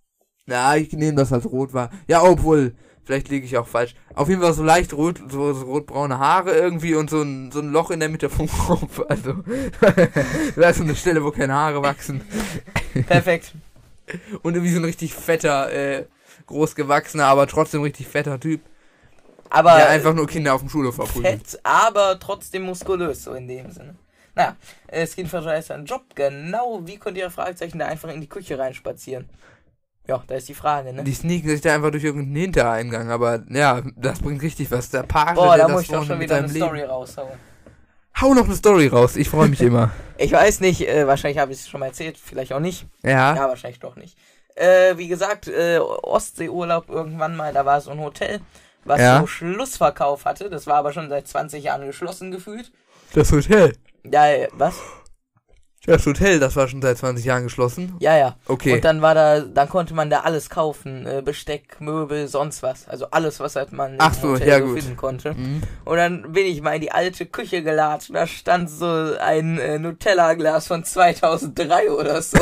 Na, ich nehme das als rot war. Ja, obwohl, vielleicht liege ich auch falsch. Auf jeden Fall so leicht rot, so, so rotbraune Haare irgendwie und so ein, so ein Loch in der Mitte vom Kopf. Also, da ist so eine Stelle, wo keine Haare wachsen. Perfekt. Und irgendwie so ein richtig fetter, äh, großgewachsener, aber trotzdem richtig fetter Typ. Aber der einfach nur Kinder auf dem Schulhof verprügelt. Fett, aber trotzdem muskulös, so in dem Sinne. Naja, äh, Skinfisher ist ein Job, genau. Wie könnt ihr Fragezeichen da einfach in die Küche reinspazieren? Ja, da ist die Frage, ne? Die sneaken sich da einfach durch irgendeinen Hintereingang, aber ja, das bringt richtig was. Der Page, Boah, der da muss das ich doch vorne schon mit wieder eine seinem Story Leben... raushauen. Hau noch eine Story raus, ich freue mich immer. Ich weiß nicht, äh, wahrscheinlich habe ich es schon mal erzählt, vielleicht auch nicht. Ja. Ja, wahrscheinlich doch nicht. Äh, wie gesagt, äh, Ostseeurlaub irgendwann mal, da war so ein Hotel, was Ja. so Schlussverkauf hatte. Das war aber schon seit zwanzig Jahren geschlossen gefühlt. Das Hotel. Ja, äh, was? Das Hotel, das war schon seit zwanzig Jahren geschlossen. Ja, ja. Okay. Und dann war da, dann konnte man da alles kaufen, äh, Besteck, Möbel, sonst was. Also alles, was halt man Ach im so, Hotel ja, so gut. finden konnte. Mhm. Und dann bin ich mal in die alte Küche gelatscht. Da stand so ein äh, Nutella-Glas von zweitausenddrei oder so.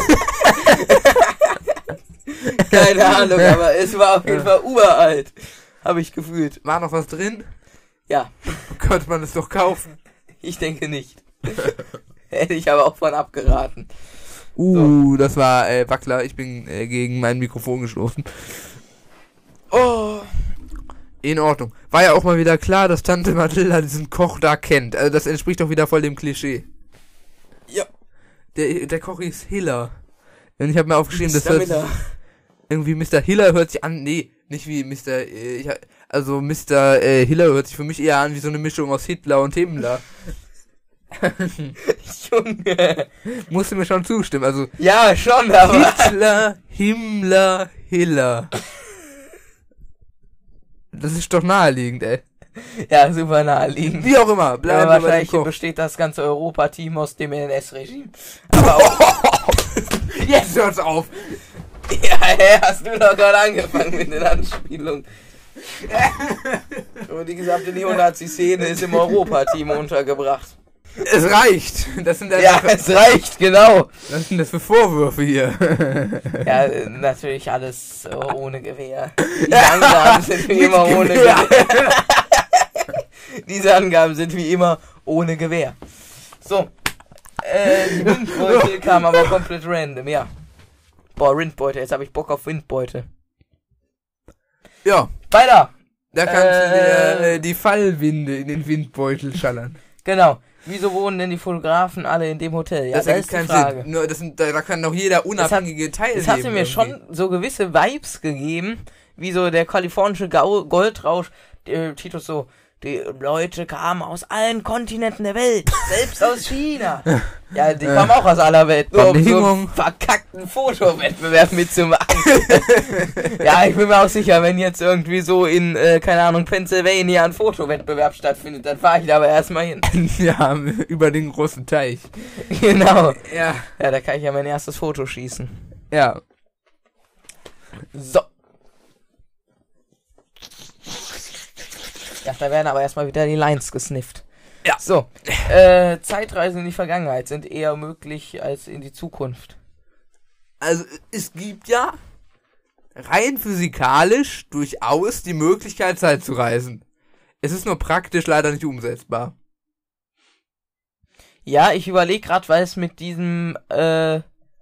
Keine Ahnung, aber es war auf jeden Fall uralt. Habe ich gefühlt. War noch was drin? Ja, Könnte man es doch kaufen. ich denke nicht. Hätte ich aber auch von abgeraten. Uh, das war äh, Wackler. Ich bin äh, gegen mein Mikrofon gestoßen. Oh. In Ordnung. War ja auch mal wieder klar, dass Tante Mathilda diesen Koch da kennt. Also das entspricht doch wieder voll dem Klischee. Ja. Der, der Koch ist Hiller. Und ich habe mir aufgeschrieben, das Mister hört sich, Miller. irgendwie Mister Hiller hört sich an. Nee, nicht wie Mister Äh, ich, also Mister Äh, Hiller hört sich für mich eher an wie so eine Mischung aus Hitler und Himmler. Junge. Musst du mir schon zustimmen. Also Ja, schon, aber... Hitler, Himmler, Hiller. Das ist doch naheliegend, ey. Ja, super naheliegend. Wie auch immer, bleiben Ja, wir bei dem wahrscheinlich Koch. besteht das ganze Europa-Team aus dem N S-Regime. Aber auch... Jetzt hört's auf. Ja, hä, hast du doch gerade angefangen mit den Anspielungen. Und die gesamte Neonazi-Szene ist im Europa-Team untergebracht. Es reicht. Das sind, Ja, es reicht, genau. Was sind das für Vorwürfe hier? Ja, äh, natürlich alles äh, ohne Gewehr. Diese Angaben sind wie immer ohne Gewehr. Diese Angaben sind wie immer ohne Gewehr. So. Äh, die Windbeute kam aber komplett random, ja. Boah, Windbeute, jetzt habe ich Bock auf Windbeute. Ja, Weiter! da kannst Äh, du dir äh, die Fallwinde in den Windbeutel schallern. Genau. Wieso wohnen denn die Fotografen alle in dem Hotel? Ja, das das ergibt ist die keinen Frage. Sinn. Nur, das sind, da, da kann doch jeder unabhängige teilnehmen. Es hatte mir irgendwie. schon so gewisse Vibes gegeben, wie so der kalifornische Gau Goldrausch. Der Titus so, die Leute kamen aus allen Kontinenten der Welt, selbst aus China. Ja, die kamen auch aus aller Welt, nur um so einen verkackten Fotowettbewerb mitzumachen. Ja, ich bin mir auch sicher, wenn jetzt irgendwie so in, äh, keine Ahnung, Pennsylvania ein Fotowettbewerb stattfindet, dann fahre ich da aber erstmal hin. Ja, über den großen Teich. Genau. Ja. Ja, da kann ich ja mein erstes Foto schießen. Ja. So. Ja, da werden aber erstmal wieder die Lines gesnifft. Ja. So. Äh, Zeitreisen in die Vergangenheit sind eher möglich als in die Zukunft. Also, es gibt ja rein physikalisch durchaus die Möglichkeit, Zeit zu reisen. Es ist nur praktisch leider nicht umsetzbar. Ja, ich überlege gerade, weil es mit diesem, äh,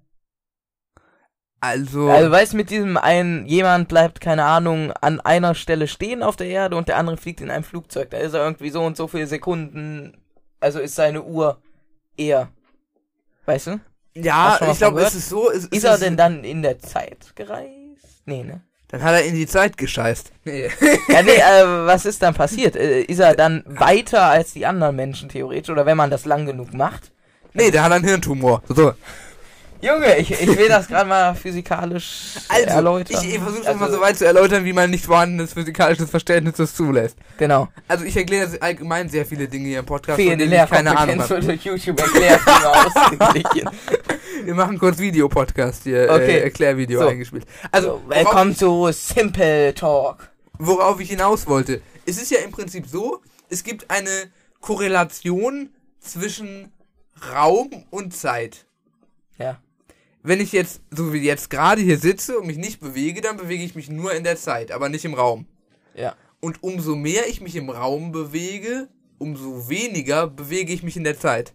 Also, also weil es mit diesem ein, jemand bleibt, keine Ahnung, an einer Stelle stehen auf der Erde und der andere fliegt in einem Flugzeug. Da ist er irgendwie so und so viele Sekunden, also ist seine Uhr eher, weißt du? ja, Hast du schon mal ich glaube, von es ist so. Es, Ist es er denn dann in der Zeit gereist? Nee, ne? Dann hat er in die Zeit gescheißt. Nee. Ja, nee, äh, was ist dann passiert? Äh, ist er dann weiter als die anderen Menschen theoretisch? Oder wenn man das lang genug macht? Nee, der hat einen Hirntumor. So, so. Junge, ich, ich will das gerade mal physikalisch Also, erläutern. ich, ich versuche es Also, mal so weit zu erläutern, wie mein nicht vorhandenes physikalisches Verständnis das zulässt. Genau. Also, ich erkläre allgemein sehr viele Dinge hier im Podcast, Fehlende von denen ich keine Ahnung Lehrkompetenz habe. wird durch YouTube erklärt, immer ausgeglichen. Wir machen kurz Videopodcast hier, Okay. äh, Erklärvideo So. eingespielt. Also, So, willkommen zu Simple Talk. worauf, worauf ich hinaus wollte. Es ist ja im Prinzip so, es gibt eine Korrelation zwischen Raum und Zeit. Ja. wenn ich jetzt, so wie jetzt gerade hier sitze und mich nicht bewege, dann bewege ich mich nur in der Zeit, aber nicht im Raum. Ja. Und umso mehr ich mich im Raum bewege, umso weniger bewege ich mich in der Zeit.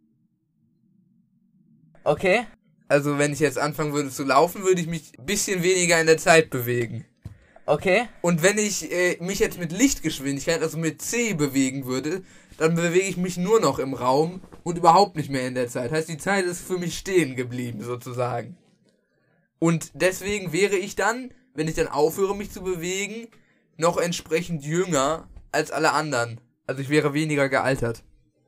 Okay. Also wenn ich jetzt anfangen würde zu laufen, würde ich mich ein bisschen weniger in der Zeit bewegen. Okay. Und wenn ich äh, mich jetzt mit Lichtgeschwindigkeit, also mit c bewegen würde, dann bewege ich mich nur noch im Raum und überhaupt nicht mehr in der Zeit. Heißt, die Zeit ist für mich stehen geblieben, sozusagen. Und deswegen wäre ich dann, wenn ich dann aufhöre, mich zu bewegen, noch entsprechend jünger als alle anderen. Also ich wäre weniger gealtert.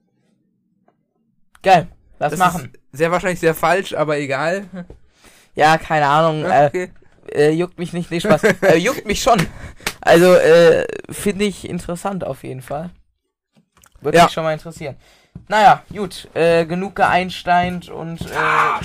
Geil. Lass Das machen. ist sehr wahrscheinlich sehr falsch, aber egal. Ja, keine Ahnung. Okay. Äh, äh, juckt mich nicht, nicht Spaß. äh, juckt mich schon. Also, äh, finde ich interessant auf jeden Fall. Würde Ja. mich schon mal interessieren. Naja, gut. Äh, genug geeinsteint und, äh...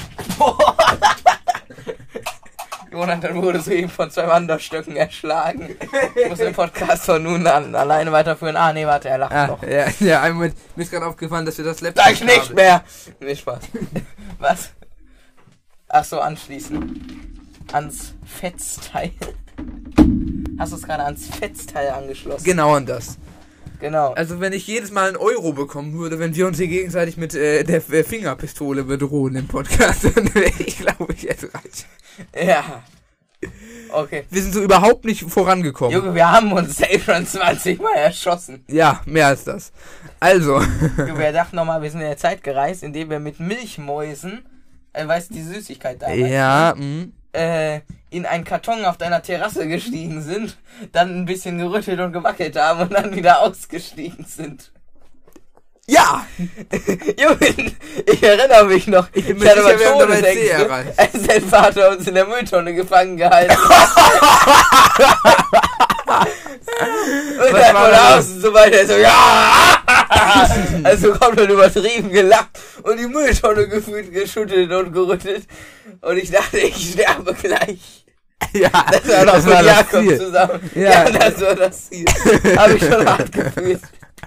Jonathan wurde soeben von zwei Wanderstöcken erschlagen. Ich muss den Podcast von nun an alleine weiterführen. Ah, nee, warte, er lacht Ah, noch. ja, ja, ein Moment. Mir ist gerade aufgefallen, dass wir das Laptop Sag ich nicht mehr! Nee, Spaß. Was? Ach so, anschließen. Ans Fetzteil. Hast du es gerade ans Fetzteil angeschlossen? Genau an das. Genau. Also wenn ich jedes Mal einen Euro bekommen würde, wenn wir uns hier gegenseitig mit äh, der äh, Fingerpistole bedrohen im Podcast, dann wäre ich, glaube ich, jetzt reich. Ja. Okay. Wir sind so überhaupt nicht vorangekommen. Junge, wir haben uns safe schon zwanzig Mal erschossen. Ja, mehr als das. Also. Junge, wir dachten nochmal, wir sind in der Zeit gereist, indem wir mit Milchmäusen, äh, weißt du, die Süßigkeit da, Ja, mh. äh, in einen Karton auf deiner Terrasse gestiegen sind, dann ein bisschen gerüttelt und gewackelt haben und dann wieder ausgestiegen sind. Ja! Junge, ich erinnere mich noch. Ich bin mir ich hatte sicher, wir haben mal dabei C Todesängste, erreicht. als sein Vater uns in der Mülltonne gefangen gehalten hat. Und Was dann war von das? außen so weiter, so, ja! Also komplett übertrieben gelacht und die Mülltonne gefühlt geschüttelt und gerüttelt. Und ich dachte, ich sterbe gleich. Ja, Das war noch das mit war das Jakob Ziel. zusammen. Ja. Ja, das war das Ziel. Habe ich schon hart gefühlt.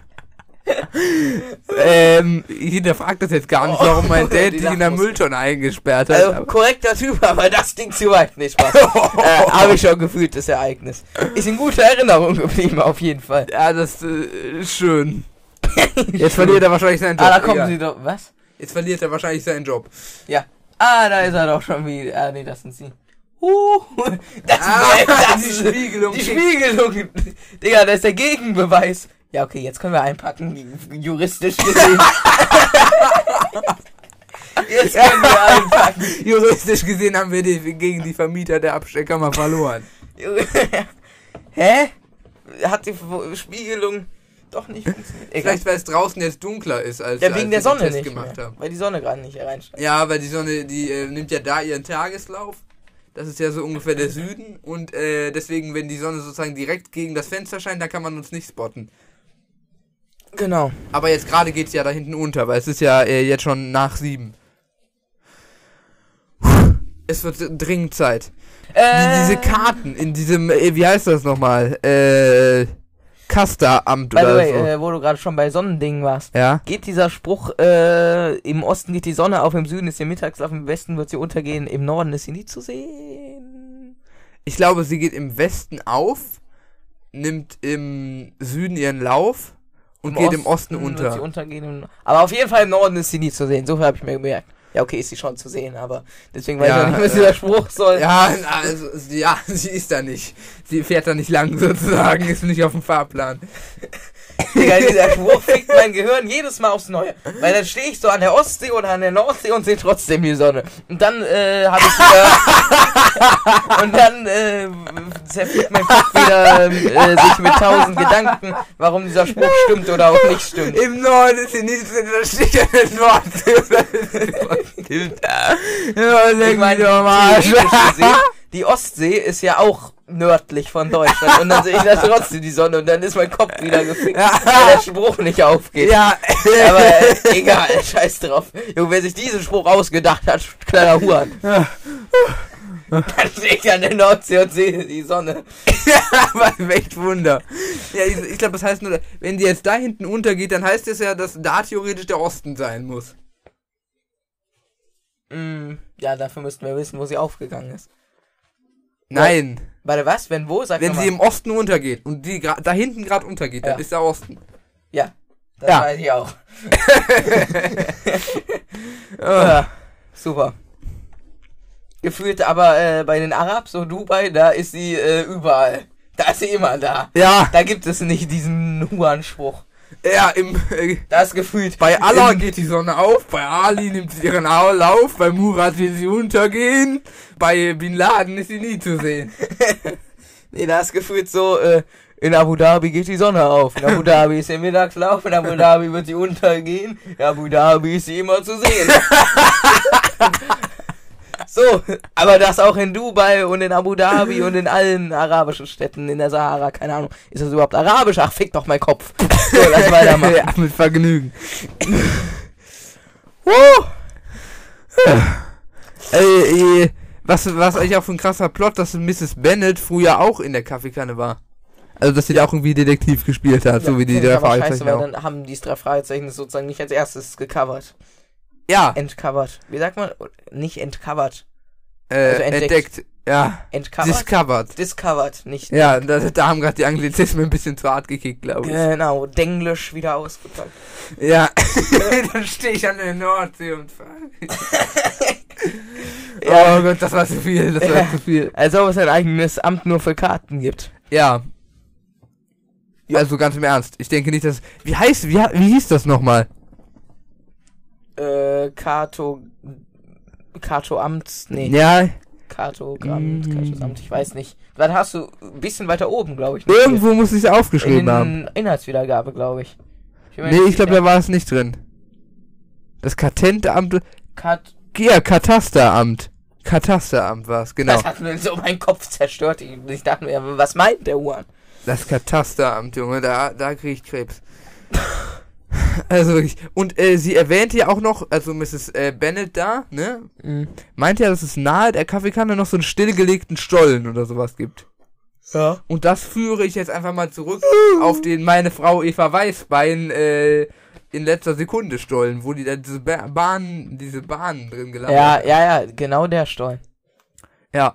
Ähm, ich hinterfrag das jetzt gar nicht, warum mein Oh, Dad die dich in der Lachmuster. Mülltonne eingesperrt hat. Also, aber- korrekter Typ, aber das Ding zu weit, nicht Spaß. äh, Habe ich schon gefühlt, das Ereignis. Ist in guter Erinnerung geblieben, auf jeden Fall. Ja, das äh, ist schön. Jetzt verliert er wahrscheinlich seinen Job. Ah, da kommen Egal. sie doch, was? Jetzt verliert er wahrscheinlich seinen Job. Ja. Ah, da ist er doch schon wieder. Ah, nee, das sind sie. Uh, das, Ah, ist, das die ist Spiegelung. Die Spiegelung. Digga, das ist der Gegenbeweis. Ja, okay, jetzt können wir einpacken, juristisch gesehen. Jetzt können wir einpacken. Juristisch gesehen haben wir die, gegen die Vermieter der Abstellkammer verloren. Hä? Hat die Spiegelung doch nicht funktioniert? Egal. Vielleicht, weil es draußen jetzt dunkler ist, als, Ja, als wegen wir der Sonne den Test nicht gemacht mehr, haben. weil die Sonne gerade nicht reinsteigt. Ja, weil die Sonne, die äh, nimmt ja da ihren Tageslauf. Das ist ja so ungefähr der Süden. Und äh, deswegen, wenn die Sonne sozusagen direkt gegen das Fenster scheint, dann kann man uns nicht spotten. Genau. Aber jetzt gerade geht's ja da hinten unter, weil es ist ja äh, jetzt schon nach sieben. Es wird dringend Zeit. Äh, Diese Karten in diesem, äh, wie heißt das nochmal? Äh, Kasteramt By the oder way, so. äh, wo du gerade schon bei Sonnendingen warst. Ja? Geht dieser Spruch, äh, im Osten geht die Sonne auf, im Süden ist sie Mittagslauf, im Westen wird sie untergehen, im Norden ist sie nie zu sehen. Ich glaube, sie geht im Westen auf, nimmt im Süden ihren Lauf und geht im Osten Wird sie unter. untergehen. im- Aber auf jeden Fall im Norden ist sie nie zu sehen. So viel habe ich mir gemerkt. Ja, okay, ist sie schon zu sehen, aber deswegen weiß Ja, ich auch nicht, was äh, dieser Spruch soll. Ja, also, ja, sie ist da nicht. Sie fährt da nicht lang sozusagen, ist nicht auf dem Fahrplan. Digga, dieser Spruch fickt mein Gehirn jedes Mal aufs Neue. Weil dann stehe ich so an der Ostsee oder an der Nordsee und sehe trotzdem die Sonne. Und dann, äh, habe ich wieder... und dann, äh, zerfickt mein Kopf wieder, äh, sich mit tausend Gedanken, warum dieser Spruch stimmt oder auch nicht stimmt. Im Norden ist sie nicht, da steht ja der Nordsee. Stimmt. Ja, leck Ich meine, mich doch am Arsch. theoretisch gesehen, die Ostsee ist ja auch nördlich von Deutschland. Und dann sehe ich da trotzdem die Sonne und dann ist mein Kopf wieder gefickt, weil der Spruch nicht aufgeht. Ja, Aber äh, egal, scheiß drauf. Junge, wer sich diesen Spruch ausgedacht hat, kleiner Huren. Dann stehe ich an der Nordsee und sehe die Sonne. was echt Wunder. Ja, ich, ich glaube, das heißt nur, wenn die jetzt da hinten untergeht, dann heißt es ja, dass da theoretisch der Osten sein muss. Mm, ja, dafür müssten wir wissen, wo sie aufgegangen ist. Nein. Warte, was? Wenn wo? Sag Wenn mal. sie im Osten untergeht und die gra- da hinten gerade untergeht, Ja. dann ist der Osten. Ja, das Ja. weiß ich auch. Ah. Ja, super. Gefühlt aber äh, bei den Arabs, so Dubai, da ist sie äh, überall. Da ist sie immer da. Ja, Da gibt es nicht diesen Huan-Spruch. ja, im, äh, Da ist gefühlt... bei Allah im- geht die Sonne auf, bei Ali nimmt sie ihren Au- Lauf, bei Murat will sie untergehen, bei Bin Laden ist sie nie zu sehen. Nee, da ist gefühlt so, äh, in Abu Dhabi geht die Sonne auf. In Abu Dhabi ist der Mittagslauf, in Abu Dhabi wird sie untergehen, in Abu Dhabi ist sie immer zu sehen. So, aber das auch in Dubai und in Abu Dhabi und in allen arabischen Städten in der Sahara, keine Ahnung. Ist das überhaupt arabisch? Ach, fick doch mein Kopf. So, lass weitermachen. Ja, mit Vergnügen. Uh, Äh, äh, was, was eigentlich auch für ein krasser Plot, dass Misses Bennet früher auch in der Kaffeekanne war. Also, dass sie da auch irgendwie Detektiv gespielt hat, so wie die ja, drei aber scheiße, Fragezeichen weil auch. dann haben die drei Fragezeichen sozusagen nicht als erstes gecovert. Ja, Entcovered. Wie sagt man? Nicht entcovered. äh, also entdeckt. entdeckt. Ja, Entcovered? discovered. Discovered, nicht. Ja, da, da haben gerade die Anglizismen ein bisschen zu hart gekickt, glaube ich. Genau, Denglisch wieder ausgepackt. Ja, dann stehe ich an der Nordsee und fahre. Ja. Oh Gott, das war zu viel, das war Ja. zu viel. Als ob es ein eigenes Amt nur für Karten gibt. Ja. Also ganz im Ernst, ich denke nicht, dass... Wie heißt, wie, wie hieß das nochmal? Äh, Kato... Kato Amts... Nee, Ja, Kartogramm, Mm. Kartosamt, ich weiß nicht. Dann hast du ein bisschen weiter oben, glaube ich. irgendwo muss ich es in aufgeschrieben haben. den Inhaltswiedergabe, glaube ich. ich bin mir Nee, nicht ich glaube, sicher. da war es nicht drin. Das Katenteramt... Kat Ja, Katasteramt. Katasteramt war es, genau. Das hat mir so meinen Kopf zerstört. Ich, ich dachte mir, was meint der Uhren? Das Katasteramt, Junge, da, da krieg ich Krebs. Also wirklich. Und äh, sie erwähnt ja auch noch, also Misses Äh, Bennet da, ne? Mhm. Meint ja, dass es nahe der Kaffeekanne noch so einen stillgelegten Stollen oder sowas gibt. Ja. Und das führe ich jetzt einfach mal zurück auf den meine Frau Eva Weißbein äh, in letzter Sekunde Stollen, wo die da diese ba Bahnen, diese Bahnen drin geladen Ja, haben. ja, ja, genau der Stollen. Ja.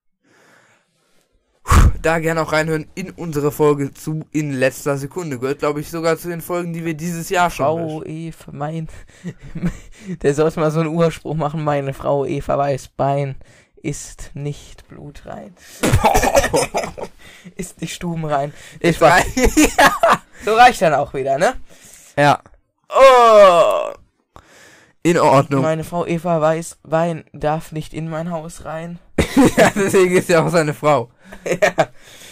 Puh, da gerne auch reinhören in unsere Folge zu in letzter Sekunde. Gehört, glaube ich, sogar zu den Folgen, die wir dieses Jahr schon Frau Eva, mein... Der sollte mal so einen Urspruch machen, meine Frau Eva Weißbein ist nicht blutrein. Ist nicht stubenrein. Ich weiß. So reicht dann auch wieder, ne? Ja, Oh! in Ordnung. Meine Frau Eva Weißbein darf nicht in mein Haus rein. Ja, deswegen ist ja auch seine Frau. Ja.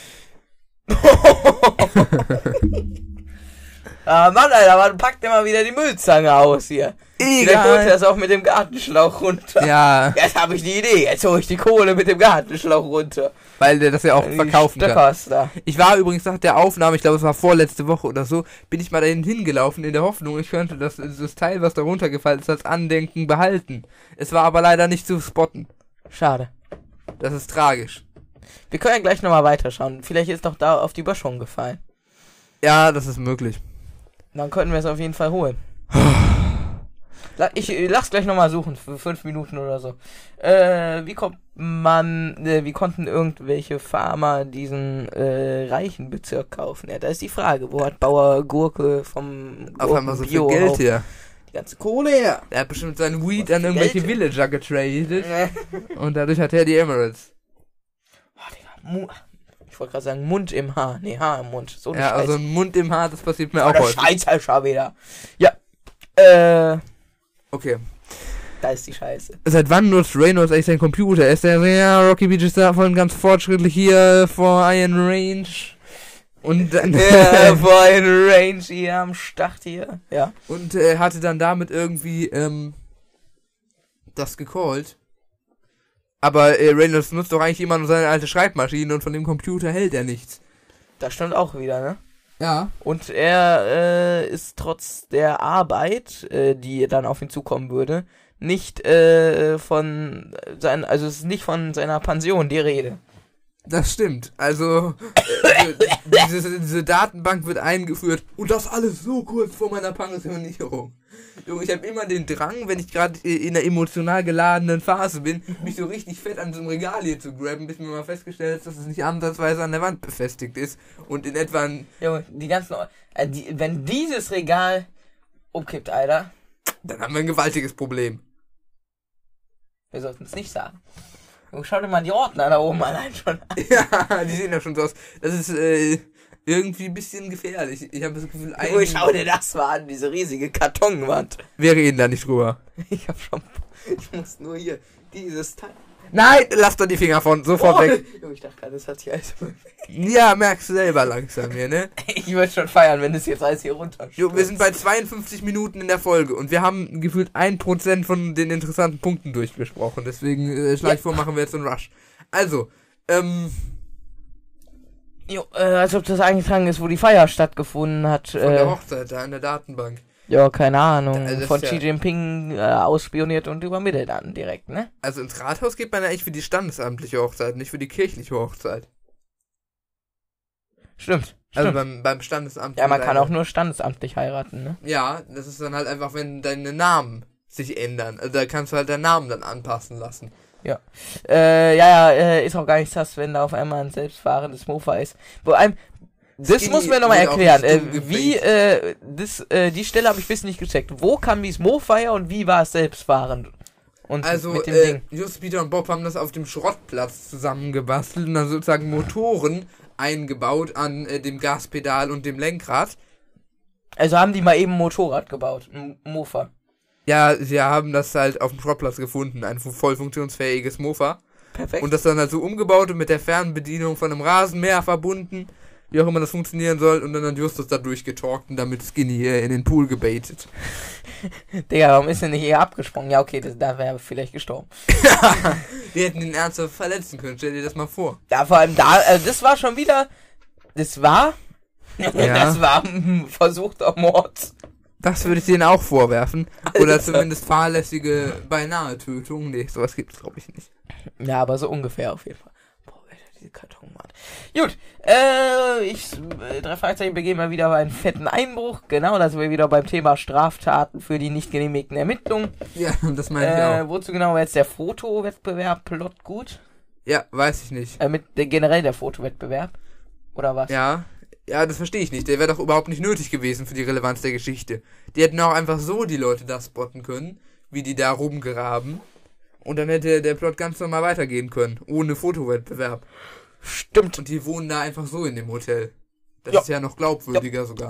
Ah, Mann, Alter, man packt immer wieder die Müllzange aus hier. Vielleicht holt er das auch mit dem Gartenschlauch runter. Ja, Jetzt habe ich die Idee. Jetzt hole ich die Kohle mit dem Gartenschlauch runter. weil der das ja auch Die verkaufen kann. Stöckers da. Ich war übrigens nach der Aufnahme, ich glaube es war vorletzte Woche oder so, bin ich mal dahin hingelaufen in der Hoffnung, ich könnte das, das Teil, was da runtergefallen ist, als Andenken behalten. Es war aber leider nicht zu spotten. Schade. Das ist tragisch. Wir können ja gleich nochmal weiterschauen. Vielleicht ist doch da auf die Böschung gefallen. Ja, das ist möglich. Dann könnten wir es auf jeden Fall holen. La- Ich äh, lass gleich nochmal suchen, für fünf Minuten oder so. Äh, wie kommt man, äh, wie konnten irgendwelche Farmer diesen äh, reichen Bezirk kaufen? Ja, da ist die Frage, wo hat Bauer Gurke vom Auf einmal so viel Bio Geld auf hier. die ganze Kohle her? Er hat bestimmt seinen Weed Was an für irgendwelche Geld? Villager getradet Äh. und dadurch hat er die Emeralds. Oh, Digga, Mu- ich wollte gerade sagen, Mund im Haar. Nee, Haar im Mund. So eine Ja, Scheiße. also ein Mund im Haar, das passiert mir auch Oder häufig. Scheiße schon wieder. Ja. Äh, Okay. da ist die Scheiße. Seit wann nutzt Reynolds eigentlich seinen Computer? Ist der so, ja, Rocky Beach ist davon ganz fortschrittlich hier vor Iron Range. Und dann Ja, vor ein Range hier am Start hier. Ja. und äh, hatte dann damit irgendwie ähm, das gecallt. Aber äh, Reynolds nutzt doch eigentlich immer nur seine alte Schreibmaschine und von dem Computer hält er nichts. Das stimmt auch wieder, ne? Ja. Und er äh, ist trotz der Arbeit, äh, die dann auf ihn zukommen würde, nicht äh, von sein, also es ist nicht von seiner Pension die Rede. Das stimmt. Also, äh, diese, diese Datenbank wird eingeführt und das alles so kurz vor meiner Pensionierung. Junge, ich habe immer den Drang, wenn ich gerade in einer emotional geladenen Phase bin, mich so richtig fett an so einem Regal hier zu grabben, bis mir mal festgestellt ist, dass es nicht ansatzweise an der Wand befestigt ist und in etwa ein... Junge, die ganzen... Äh, die, wenn dieses Regal umkippt, Alter... Dann haben wir ein gewaltiges Problem. Wir sollten es nicht sagen. Schau dir mal die Ordner da oben allein schon an. Ja, die sehen ja schon so aus. Das ist äh, irgendwie ein bisschen gefährlich. Ich habe das Gefühl, eigentlich... Schau dir das mal an, diese riesige Kartonwand. Wir reden da nicht drüber. Ich hab schon... Ich muss nur hier dieses Teil... Nein, lass doch die Finger von, sofort oh, weg. Jo, ich dachte gerade, das hat sich alles... Ja, merkst du selber langsam hier, ne? Ich würde schon feiern, wenn das jetzt alles hier runter. Jo, wir sind bei zweiundfünfzig Minuten in der Folge und wir haben gefühlt ein Prozent von den interessanten Punkten durchgesprochen. Deswegen äh, schlage ich vor, machen wir jetzt einen Rush. Also, ähm... Jo, äh, als ob das eingetragen ist, wo die Feier stattgefunden hat. Von äh, der Hochzeit da in der Datenbank. Ja, keine Ahnung. Also von ja Xi Jinping äh, ausspioniert und übermittelt dann direkt, ne? Also ins Rathaus geht man ja eigentlich für die standesamtliche Hochzeit, nicht für die kirchliche Hochzeit. Stimmt. Also stimmt. beim, beim Standesamt. Ja, man kann auch nur standesamtlich heiraten, ne? Ja, das ist dann halt einfach, wenn deine Namen sich ändern. Also da kannst du halt deinen Namen dann anpassen lassen. Ja. Äh, ja, ja, äh, ist auch gar nicht das, wenn da auf einmal ein selbstfahrendes Mofa ist. Vor allem, das Skinny muss mir nochmal wird auch erklären. nicht Äh, dumm wie, äh, das, äh, die Stelle habe ich bis nicht gecheckt. Wo kam dieses Mofa her und wie war es selbstfahrend? Und Also, mit dem äh, Ding. Just, Peter und Bob haben das auf dem Schrottplatz zusammengebastelt und dann sozusagen Motoren eingebaut an äh, dem Gaspedal und dem Lenkrad. Also haben die mal eben ein Motorrad gebaut, ein Mofa. Ja, sie haben das halt auf dem Schrottplatz gefunden, ein fu- voll funktionsfähiges Mofa. Perfekt. Und das dann halt so umgebaut und mit der Fernbedienung von einem Rasenmäher verbunden, wie auch immer das funktionieren soll, und dann hat Justus da durchgetalkt und damit Skinny äh, in den Pool gebaitet. Digga, warum ist er nicht eher abgesprungen? Ja, okay, das, da wäre er vielleicht gestorben. Wir hätten ihn ernsthaft verletzen können, stell dir das mal vor. Ja, vor allem da, äh, das war schon wieder, das war, Ja. das war ein versuchter Mord. Das würde ich denen auch vorwerfen. Oder Alter. zumindest fahrlässige Beinahe-Tötung. Nee, sowas gibt es, glaube ich, nicht. Ja, aber so ungefähr auf jeden Fall. Boah, Alter, diese Kartonwand. Gut, äh, ich, äh, drei Fragezeichen begehen mal wieder einen fetten Einbruch. Genau, da sind wir wieder beim Thema Straftaten für die nicht genehmigten Ermittlungen. Ja, das meine ich Äh, auch. wozu genau war jetzt der Fotowettbewerb Plot gut? Ja, weiß ich nicht. Äh, mit der, generell der Fotowettbewerb? Oder was? Ja, ja, das verstehe ich nicht. Der wäre doch überhaupt nicht nötig gewesen für die Relevanz der Geschichte. Die hätten auch einfach so die Leute da spotten können, wie die da rumgraben. Und dann hätte der Plot ganz normal weitergehen können, ohne Fotowettbewerb. Stimmt. Und die wohnen da einfach so in dem Hotel. Das Ja. ist ja noch glaubwürdiger sogar.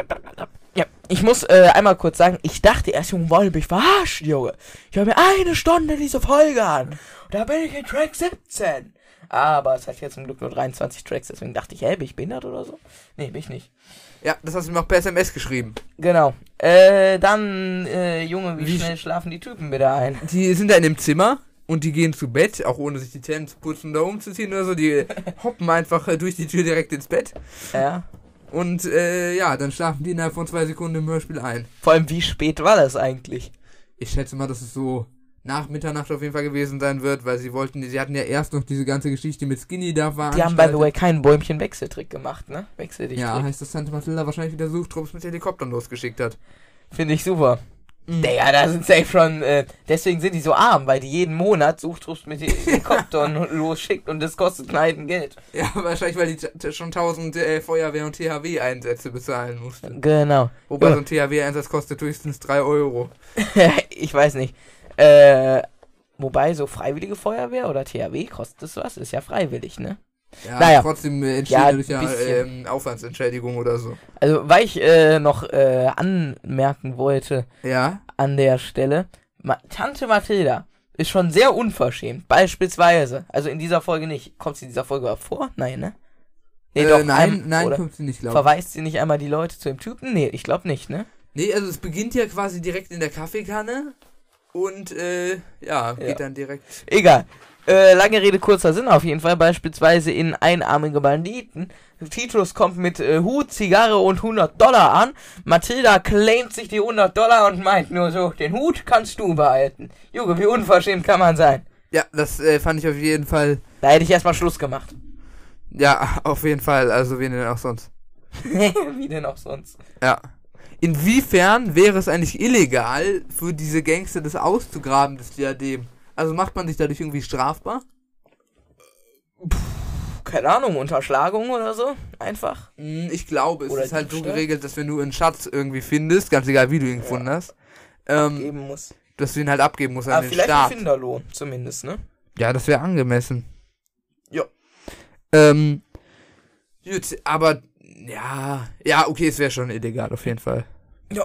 Ja, ich muss äh, einmal kurz sagen, ich dachte erst, Junge, wollte mich verarschen, Junge. Ich höre mir eine Stunde diese Folge an. Und da bin ich in Track siebzehn. Aber es hat jetzt zum Glück nur dreiundzwanzig Tracks, deswegen dachte ich, hä, bin ich behindert oder so? Nee, bin ich nicht. Ja, das hast du mir auch per S M S geschrieben. Genau. Äh, dann, äh, Junge, wie, Wie schnell schlafen die Typen wieder ein? Die sind da in dem Zimmer und die gehen zu Bett, auch ohne sich die Zähne zu putzen oder umzuziehen oder so. Die hoppen einfach äh, durch die Tür direkt ins Bett. Ja. Und äh, ja, dann schlafen die innerhalb von zwei Sekunden im Hörspiel ein. Vor allem, wie spät war das eigentlich? Ich schätze mal, dass es so nach Mitternacht auf jeden Fall gewesen sein wird, weil sie wollten, sie hatten ja erst noch diese ganze Geschichte mit Skinny da veranstaltet. Die haben, by the way, keinen Bäumchen-Wechseltrick gemacht, ne? Wechsel dich. Ja, heißt, dass Tante Mathilda wahrscheinlich wieder Suchtrupps mit Helikoptern losgeschickt hat. Finde ich super. Mhm. Digga, da sind safe schon, äh, deswegen sind die so arm, weil die jeden Monat Suchtrupps mit Helikoptern losschickt und das kostet Neiden Geld. Ja, wahrscheinlich, weil die t- schon tausend äh, Feuerwehr- und T H W-Einsätze bezahlen mussten. Genau. Wobei Ja. so ein T H W-Einsatz kostet höchstens drei Euro. Ich weiß nicht. Äh, wobei so freiwillige Feuerwehr oder T H W kostet das was? Ist ja freiwillig, ne? Ja, Naja. trotzdem äh, entsteht Ja, dadurch ja bisschen. ähm, Aufwandsentschädigung oder so. Also, weil ich äh, noch äh, anmerken wollte Ja? an der Stelle, Ma- Tante Mathilda ist schon sehr unverschämt. Beispielsweise, also in dieser Folge nicht. Kommt sie in dieser Folge überhaupt vor? Nein, ne? Nee, äh, doch, nein, ein- nein, oder kommt sie nicht, glaube ich. verweist sie nicht einmal die Leute zu dem Typen? Nee, ich glaube nicht, ne? Nee, also es beginnt ja quasi direkt in der Kaffeekanne und äh, ja, geht Ja. dann direkt. Egal. Äh, lange Rede, kurzer Sinn auf jeden Fall. Beispielsweise in Einarmige Banditen. Titus kommt mit äh, Hut, Zigarre und hundert Dollar an. Mathilda claimt sich die hundert Dollar und meint nur so, den Hut kannst du behalten. Junge, wie unverschämt kann man sein? Ja, das äh, fand ich auf jeden Fall. Da hätte ich erstmal Schluss gemacht. Ja, auf jeden Fall, also wen denn auch sonst. Wie denn auch sonst? Ja. Inwiefern wäre es eigentlich illegal, für diese Gangster das auszugraben, das Diadem? Also macht man sich dadurch irgendwie strafbar? Keine Ahnung, Unterschlagung oder so? Einfach? Ich glaube, es Oder ist halt so Diebstahl? geregelt, dass wenn du einen Schatz irgendwie findest, ganz egal wie du ihn gefunden hast, ähm, Geben muss. dass du ihn halt abgeben musst an Aber den vielleicht Staat. ein Finderlohn, zumindest, ne? Ja, das wäre angemessen. Ja. Ähm, gut, aber, ja, ja, okay, es wäre schon illegal, auf jeden Fall. Ja.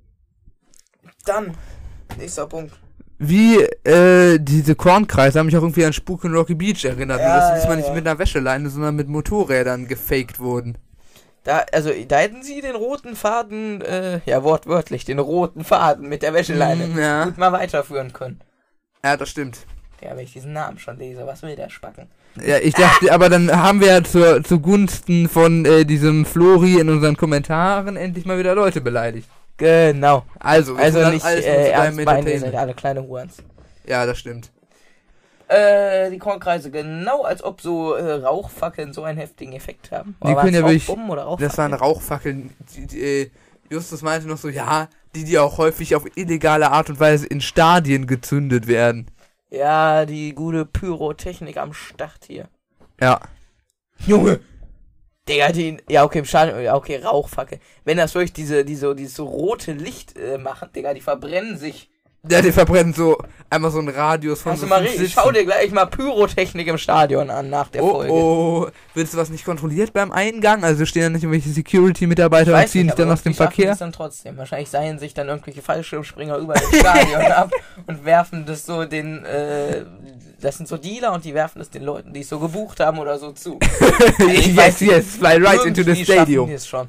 Dann, nächster Punkt. Wie, äh, diese Kornkreise haben mich auch irgendwie an Spuk in Rocky Beach erinnert. Ja, Nur, dass sie diesmal ja, nicht ja. mit einer Wäscheleine, sondern mit Motorrädern gefaked wurden. Da, also, da hätten sie den roten Faden, äh, ja, wortwörtlich, den roten Faden mit der Wäscheleine Mm, ja. gut mal weiterführen können. Ja, das stimmt. Ja, wenn ich diesen Namen schon lese, was will der Spacken? Ja, ich dachte, aber dann haben wir ja zur, zugunsten von äh, diesem Flori in unseren Kommentaren endlich mal wieder Leute beleidigt. Genau. Also, wir Also tun das nicht alles nur äh, zu deinem ernst meinen, ihr seid Entertainment. alle kleine Hurens. Ja, das stimmt. Äh, die Kornkreise, genau als ob so äh, Rauchfackeln so einen heftigen Effekt haben. Die können ja wirklich, Rauchbomben oder das waren Rauchfackeln? Rauchfackeln. Die, die, äh, Justus meinte noch so, ja, die, die auch häufig auf illegale Art und Weise in Stadien gezündet werden. Ja, die gute Pyrotechnik am Start hier. Ja. Junge! Digga, die, ja okay, im Stadion, ja okay, Rauchfackel. Wenn das wirklich diese, diese, dieses so rote Licht äh, machen, Digga, die verbrennen sich. Ja, die verbrennen so einmal so einen Radius von Hast so du mal fünf richtig, Sitzen. schau dir gleich mal Pyrotechnik im Stadion an nach der Oh, Folge. oh, wird was nicht kontrolliert beim Eingang? Also stehen da nicht irgendwelche Security-Mitarbeiter Ich und weiß ziehen nicht, dich dann aber aus dem die schaffen Verkehr? das dann trotzdem. Wahrscheinlich seilen sich dann irgendwelche Fallschirmspringer über das Stadion ab und werfen das so den, äh, das sind so Dealer und die werfen es den Leuten, die es so gebucht haben oder so zu. Ich weiß yes, yes, fly right into the Irgendwie schaffen stadium. die es schon.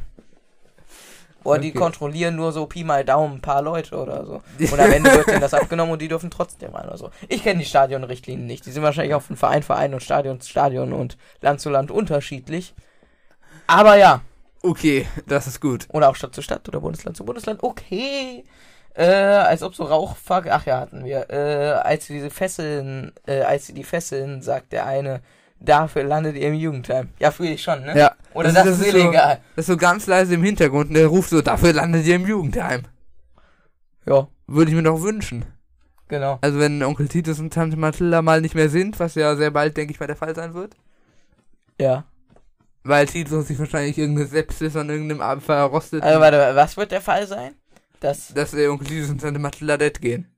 Oder die Okay. kontrollieren nur so Pi mal Daumen ein paar Leute oder so. Und am Ende wird denen das abgenommen und die dürfen trotzdem rein oder so. Ich kenne die Stadionrichtlinien nicht. Die sind wahrscheinlich auch von Verein, Verein und Stadion zu Stadion und Land zu Land unterschiedlich. Aber ja. Okay, das ist gut. Oder auch Stadt zu Stadt oder Bundesland zu Bundesland. Okay. Äh, als ob so Rauchfuck. Ach ja, hatten wir. Äh, als sie diese Fesseln, äh, als sie die Fesseln, sagt der eine, dafür landet ihr im Jugendheim. Ja, fühle ich schon, ne? Ja. Oder das, ist illegal. So, das ist so ganz leise im Hintergrund und der ruft so, dafür landet ihr im Jugendheim. Ja, Würde ich mir doch wünschen. genau. Also wenn Onkel Titus und Tante Mathilda mal nicht mehr sind, was ja sehr bald, denke ich mal, der Fall sein wird. Ja. Weil Titus sich wahrscheinlich irgendeine Sepsis an irgendeinem Abend verrostet. Also warte, was wird der Fall sein? Dass dass der Onkel Titus und Tante Mathilda dead gehen.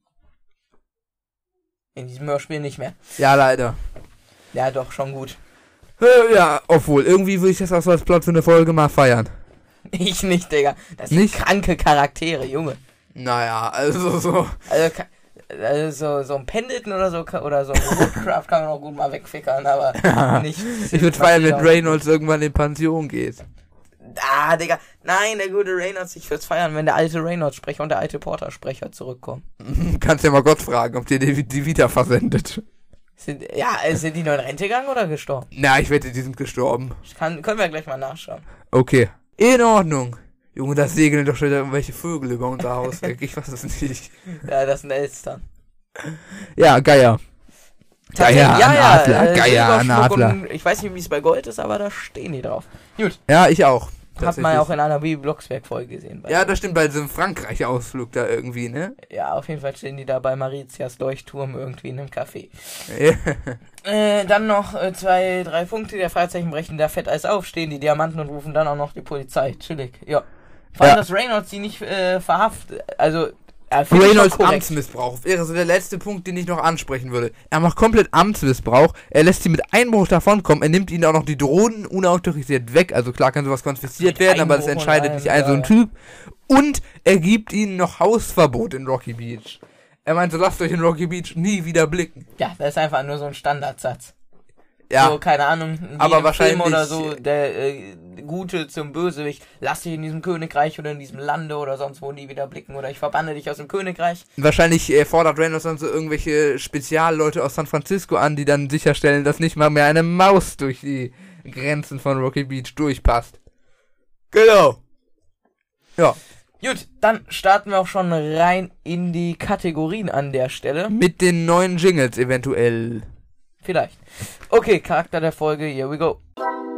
in diesem Hörspiel nicht mehr. Ja, leider. Ja, doch, schon gut. Äh, Ja, obwohl, irgendwie würde ich das auch so als Plot für eine Folge mal feiern. Ich nicht, Digga. Das sind Nicht? kranke Charaktere, Junge. Naja, also so. Also, ka- also so, so ein Pendleton oder so ka- oder so ein Woodcraft kann man auch gut mal wegfickern, aber nicht. Ich würde feiern, wenn Reynolds irgendwann in Pension geht. Ah, Digga. Nein, der gute Reynolds, ich würde feiern, wenn der alte Reynolds-Sprecher und der alte Porter-Sprecher zurückkommen. Kannst ja mal Gott fragen, ob dir die, die wieder versendet. Sind, ja, äh, sind die nur in Rente gegangen oder gestorben? Na, ich wette, die sind gestorben. Ich kann, können wir gleich mal nachschauen. Okay. In Ordnung. Junge, da segeln doch schon wieder irgendwelche Vögel über unser Haus weg. Ich weiß es nicht. Ja, das sind Elstern. Ja, Geier. Tatsächlich, Geier, ein Adler, äh, Geier, ein Silberschmuck Adler. und ich weiß nicht, wie es bei Gold ist, aber da stehen die drauf. Gut, Ja, ich auch. hat man ja auch in einer Bibi Blocksberg-Folge gesehen. Bei Ja, das stimmt, bei diesem Frankreich-Ausflug da irgendwie, ne? ja, auf jeden Fall stehen die da bei Maritias Leuchtturm irgendwie in einem Café. Ja. Äh, dann noch äh, zwei, drei Punkte. Der Freizeichen brechen da Fetteis auf, stehen die Diamanten und rufen dann auch noch die Polizei. Chillig, ja. Vor allem, Ja. dass Reynolds die nicht äh, verhaftet, also... Ja, find ich schon Reynolds korrekt. Amtsmissbrauch wäre so der letzte Punkt, den ich noch ansprechen würde. Er macht komplett Amtsmissbrauch, er lässt sie mit Einbruch davonkommen, er nimmt ihnen auch noch die Drohnen unautorisiert weg, also klar kann sowas konfisziert Mit werden, aber das Einbruch entscheidet und nicht allem, ein so ein ja, Typ. Und er gibt ihnen noch Hausverbot in Rocky Beach. Er meint so, lasst euch in Rocky Beach nie wieder blicken. Ja, das ist einfach nur so ein Standardsatz. Ja, So, keine Ahnung, in Aber jedem wahrscheinlich- Film oder so, der äh, Gute zum Bösewicht, lass dich in diesem Königreich oder in diesem Lande oder sonst wo nie wieder blicken oder ich verbanne dich aus dem Königreich. wahrscheinlich äh, fordert Reynolds dann so irgendwelche Spezialleute aus San Francisco an, die dann sicherstellen, dass nicht mal mehr eine Maus durch die Grenzen von Rocky Beach durchpasst. Genau. Ja. Gut, dann starten wir auch schon rein in die Kategorien an der Stelle. Mit den neuen Jingles eventuell. Vielleicht. Okay, Charakter der Folge, here we go.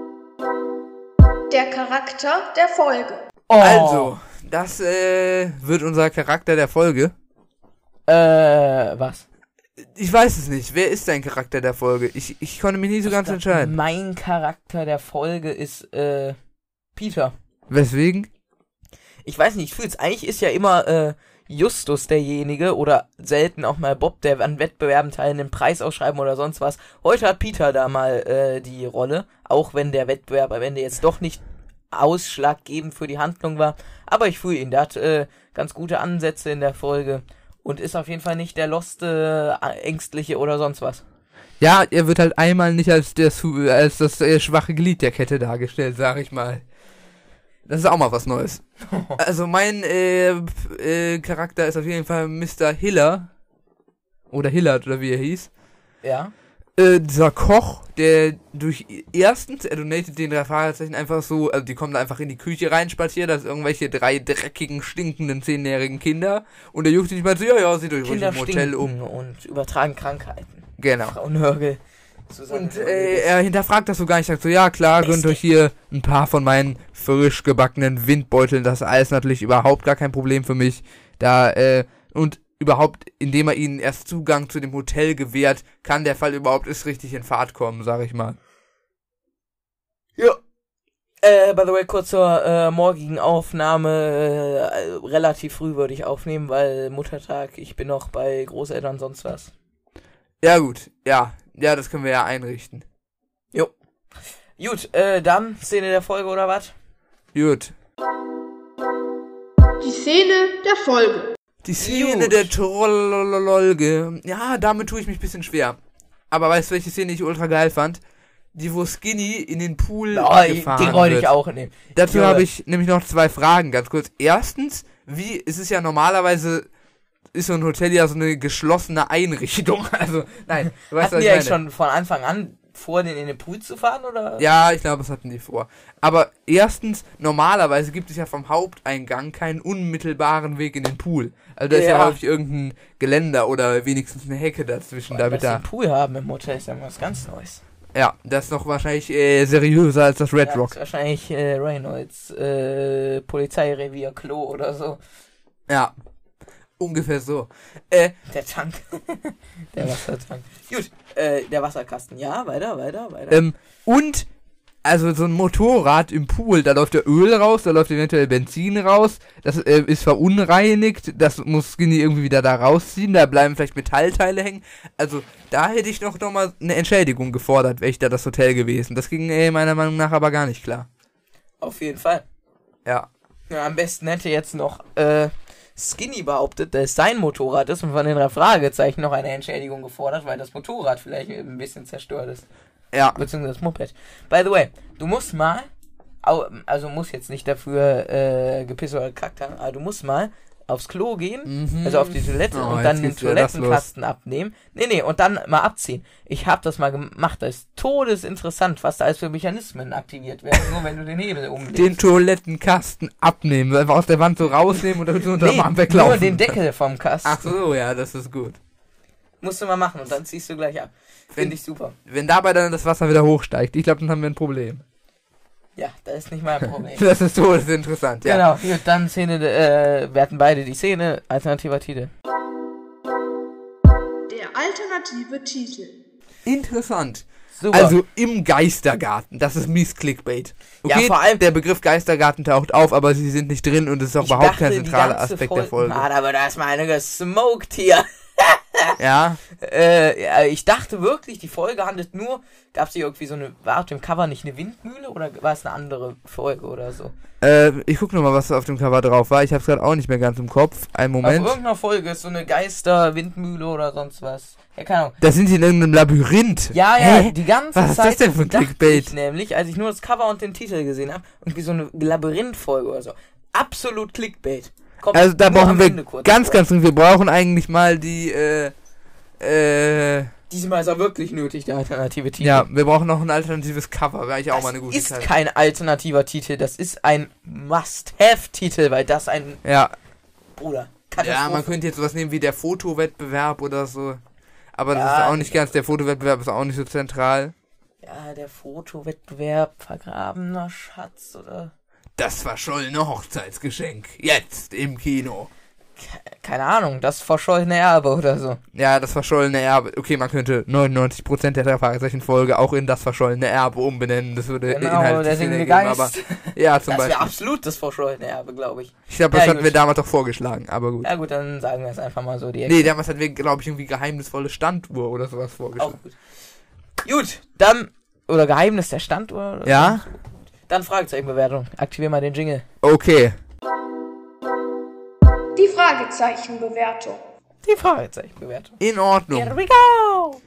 Der Charakter der Folge. Oh. Also, das äh, wird unser Charakter der Folge. Äh, was? Ich weiß es nicht. Wer ist dein Charakter der Folge? Ich, ich konnte mich nie so ganz entscheiden. Mein Charakter der Folge ist, äh, Peter. Weswegen? Ich weiß nicht, ich fühl's, eigentlich ist ja immer, äh, Justus derjenige oder selten auch mal Bob, der an Wettbewerben teilnimmt, Preis ausschreiben oder sonst was. Heute hat Peter da mal äh, die Rolle, auch wenn der Wettbewerb am Ende jetzt doch nicht ausschlaggebend für die Handlung war. Aber ich fühle ihn, der hat äh, ganz gute Ansätze in der Folge und ist auf jeden Fall nicht der loste, äh, ängstliche oder sonst was. Ja, er wird halt einmal nicht als, der, als das äh, schwache Glied der Kette dargestellt, sag ich mal. Das ist auch mal was Neues. Also mein äh, äh, Charakter ist auf jeden Fall Mister Hiller. Oder Hillard, oder wie er hieß. Ja. Äh, dieser Koch, der durch erstens, er donatet den drei Fragezeichen einfach so, also die kommen da einfach in die Küche reinspaziert, da sind irgendwelche drei dreckigen, stinkenden, zehnjährigen Kinder. Und der juckt sich mal so, ja, ja, sieht euch ruhig im Hotel um. Und übertragen Krankheiten. Genau. Frauenhörgel. Und äh, er hinterfragt das so gar nicht, sagt so, ja klar, gönnt euch hier ein paar von meinen frisch gebackenen Windbeuteln, das ist alles natürlich überhaupt gar kein Problem für mich. Da, äh, und überhaupt, indem er ihnen erst Zugang zu dem Hotel gewährt, kann der Fall überhaupt erst richtig in Fahrt kommen, sag ich mal. Ja. Äh, by the way, kurz zur äh, morgigen Aufnahme, äh, relativ früh würde ich aufnehmen, weil Muttertag, ich bin noch bei Großeltern, sonst was. Ja gut, ja, ja, das können wir ja einrichten. Jo. Gut, äh, dann Szene der Folge oder was? Gut. Die Szene der Folge. Die Szene Gut. der Trollololge. Ja, damit tue ich mich ein bisschen schwer. Aber weißt du, welche Szene ich ultra geil fand? Die, wo Skinny in den Pool Oh, gefahren die wollte wird. ich auch nehmen. Dazu Ja. habe ich nämlich noch zwei Fragen, ganz kurz. Erstens, wie, es ist ja normalerweise, ist so ein Hotel ja so eine geschlossene Einrichtung. Also, nein, du weißt, Hatten was die ich eigentlich meine. schon von Anfang an vor, den in den Pool zu fahren, oder? Ja, ich glaube, das hatten die vor. Aber erstens, normalerweise gibt es ja vom Haupteingang keinen unmittelbaren Weg in den Pool. Also da ist ja Ja. häufig irgendein Geländer oder wenigstens eine Hecke dazwischen, Weil damit dass da... die einen Pool haben im Hotel ist ja was ganz Neues. Ja, das ist noch wahrscheinlich äh, seriöser als das Red Ja, Rock. das ist wahrscheinlich äh, Reynolds äh, Polizeirevier Klo oder so. Ja, ungefähr so. Äh, Der Tank. Der Wassertank. Gut, äh, der Wasserkasten. Ja, weiter, weiter, weiter. ähm, und, also so ein Motorrad im Pool, da läuft der Öl raus, da läuft eventuell Benzin raus, das äh, ist verunreinigt, das muss Skinny irgendwie wieder da rausziehen, da bleiben vielleicht Metallteile hängen. Also, da hätte ich doch nochmal eine Entschädigung gefordert, wäre ich da das Hotel gewesen. Das ging äh, meiner Meinung nach aber gar nicht klar. Auf jeden Fall. Ja. Ja, am besten hätte jetzt noch äh, Skinny behauptet, dass es sein Motorrad ist und von den drei Fragezeichen noch eine Entschädigung gefordert, weil das Motorrad vielleicht ein bisschen zerstört ist. Ja. Beziehungsweise das Moped. By the way, du musst mal, au- also muss jetzt nicht dafür äh, gepisst oder gekackt haben, aber du musst mal aufs Klo gehen, Mhm. also auf die Toilette Oh, und jetzt dann den geht's wieder das Toilettenkasten abnehmen. Nee, nee, und dann mal abziehen. Ich hab das mal gemacht, das ist todesinteressant, was da alles für Mechanismen aktiviert werden, nur wenn du den Hebel umlegst. Den Toilettenkasten abnehmen, einfach aus der Wand so rausnehmen und dann so unter nee, dem Arm weglaufen. nur den Deckel vom Kasten. Ach so, ja, das ist gut. Musst du mal machen und dann ziehst du gleich ab. Wenn- Finde ich super. Wenn dabei dann das Wasser wieder hochsteigt, ich glaube, dann haben wir ein Problem. Ja, das ist nicht mein Problem. Das ist todesinteressant, ja. Genau, gut, dann Szene, äh, wir hatten beide die Szene, alternativer Titel. Der alternative Titel. Interessant. Super. Also im Geistergarten, das ist mies Clickbait. Okay, Ja, vor allem- der Begriff Geistergarten taucht auf, aber sie sind nicht drin und es ist auch Ich überhaupt kein dachte, die zentraler ganze Aspekt der Folge. Mann, aber da ist mal eine gesmoked hier. Ja, Äh, ja, ich dachte wirklich, die Folge handelt nur, gab es hier irgendwie so eine, war auf dem Cover nicht eine Windmühle oder war es eine andere Folge oder so? äh, ich guck nochmal, was auf dem Cover drauf war. Ich hab's gerade auch nicht mehr ganz im Kopf. Einen Auf Moment. irgendeiner Folge ist so eine Geister-Windmühle oder sonst was. Ja, keine Ahnung. Da sind sie in irgendeinem Labyrinth. Ja, ja, Hä? die ganze Was ist Zeit das denn für ein dachte Clickbait? ich nämlich, als ich nur das Cover und den Titel gesehen habe, irgendwie so eine Labyrinth-Folge oder so. Absolut Clickbait. Kommt Also da nur brauchen am wir Ende kurz ganz, vor. ganz dringend, wir brauchen eigentlich mal die, äh, äh, Diesmal ist er wirklich nötig, der alternative Titel. ja, wir brauchen noch ein alternatives Cover, wäre eigentlich auch das mal eine gute ist Zeit. kein alternativer Titel, das ist ein Must-Have-Titel, weil das ein, Ja, Bruder, ja, Katastrophe. man könnte jetzt sowas nehmen wie der Fotowettbewerb oder so. Aber das Ja, ist auch nicht ganz, der Fotowettbewerb ist auch nicht so zentral. Ja, der Fotowettbewerb, vergrabener Schatz oder... Das verschollene Hochzeitsgeschenk. Jetzt im Kino. Keine Ahnung, das verschollene Erbe oder so. Ja, das verschollene Erbe. Okay, man könnte neunundneunzig Prozent der drei Fragezeichen-Folge auch in das verschollene Erbe umbenennen. Das würde Genau, inhaltlich der Sinn singende ergeben, Geist. aber ja, zum Das wäre Beispiel. absolut das verschollene Erbe, glaube ich. Ich glaube, das Ja, hatten gut. wir damals doch vorgeschlagen, aber gut. Ja gut, dann sagen wir es einfach mal so. Die Nee, damals hatten wir, glaube ich, irgendwie geheimnisvolle Standuhr oder sowas Auch vorgeschlagen. gut. Gut, dann... Oder Geheimnis der Standuhr? Oder Ja? so. Dann Fragezeichenbewertung. Aktivier mal den Jingle. Okay. Die Fragezeichenbewertung. Die Fragezeichenbewertung. In Ordnung. Here we go!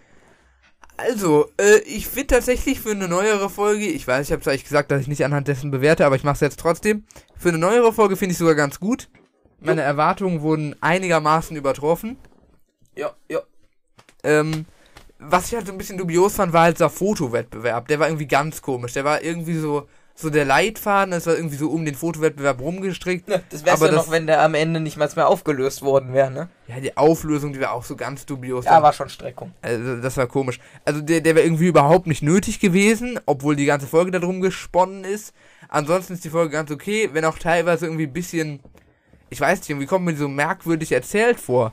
Also, äh, ich finde tatsächlich für eine neuere Folge, ich weiß, ich habe es eigentlich gesagt, dass ich nicht anhand dessen bewerte, aber ich mache es jetzt trotzdem. Für eine neuere Folge finde ich sogar ganz gut. Meine Erwartungen wurden einigermaßen übertroffen. Ja, ja. Ähm, was ich halt so ein bisschen dubios fand, war halt dieser Fotowettbewerb. Der war irgendwie ganz komisch. Der war irgendwie so, so der Leitfaden, das war irgendwie so um den Fotowettbewerb rumgestrickt. Ne, das wär's Aber ja das- noch, wenn der am Ende nicht mal mehr aufgelöst worden wäre, ne? Ja, die Auflösung, die war auch so ganz dubios. Ja, war schon Streckung. Also, das war komisch. Also, der, der wäre irgendwie überhaupt nicht nötig gewesen, obwohl die ganze Folge darum gesponnen ist. Ansonsten ist die Folge ganz okay, wenn auch teilweise irgendwie ein bisschen, ich weiß nicht, irgendwie kommt mir die so merkwürdig erzählt vor.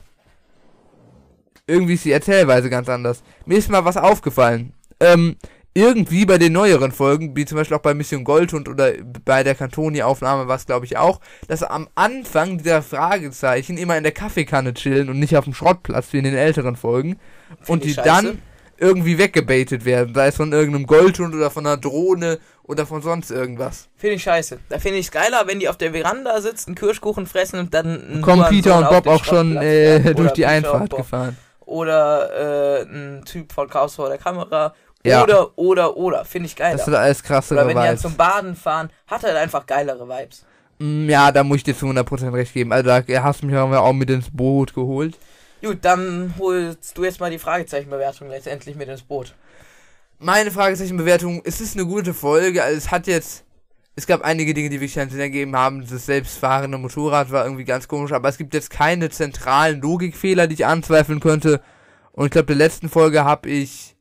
Irgendwie ist die Erzählweise ganz anders. Mir ist mal was aufgefallen. Ähm, irgendwie bei den neueren Folgen, wie zum Beispiel auch bei Mission Goldhund oder bei der Cantoni-Aufnahme war es, glaube ich, auch, dass am Anfang dieser Fragezeichen immer in der Kaffeekanne chillen und nicht auf dem Schrottplatz wie in den älteren Folgen. Und ich die scheiße. dann irgendwie weggebaitet werden, sei es von irgendeinem Goldhund oder von einer Drohne oder von sonst irgendwas. Finde ich scheiße. Da finde ich es geiler, wenn die auf der Veranda sitzen, Kirschkuchen fressen und dann... Kommen Hurensohn Peter und auf Bob den auch schon Schrottplatz äh, werfen. durch Oder die Peter und Einfahrt Bob. gefahren. Oder äh, ein Typ von Chaos vor der Kamera. Ja. Oder, oder, oder. Finde ich geiler. Das sind alles krassere Oder wenn die dann Vibes. zum Baden fahren, hat halt einfach geilere Vibes. Mm, Ja, da muss ich dir zu hundert Prozent recht geben. Also da hast du mich auch mit ins Boot geholt. Gut, dann holst du jetzt mal die Fragezeichenbewertung letztendlich mit ins Boot. Meine Fragezeichenbewertung, es ist eine gute Folge, also es hat jetzt, es gab einige Dinge, die wirklich keinen Sinn ergeben haben, das selbstfahrende Motorrad war irgendwie ganz komisch, aber es gibt jetzt keine zentralen Logikfehler, die ich anzweifeln könnte, und ich glaube, der letzten Folge habe ich,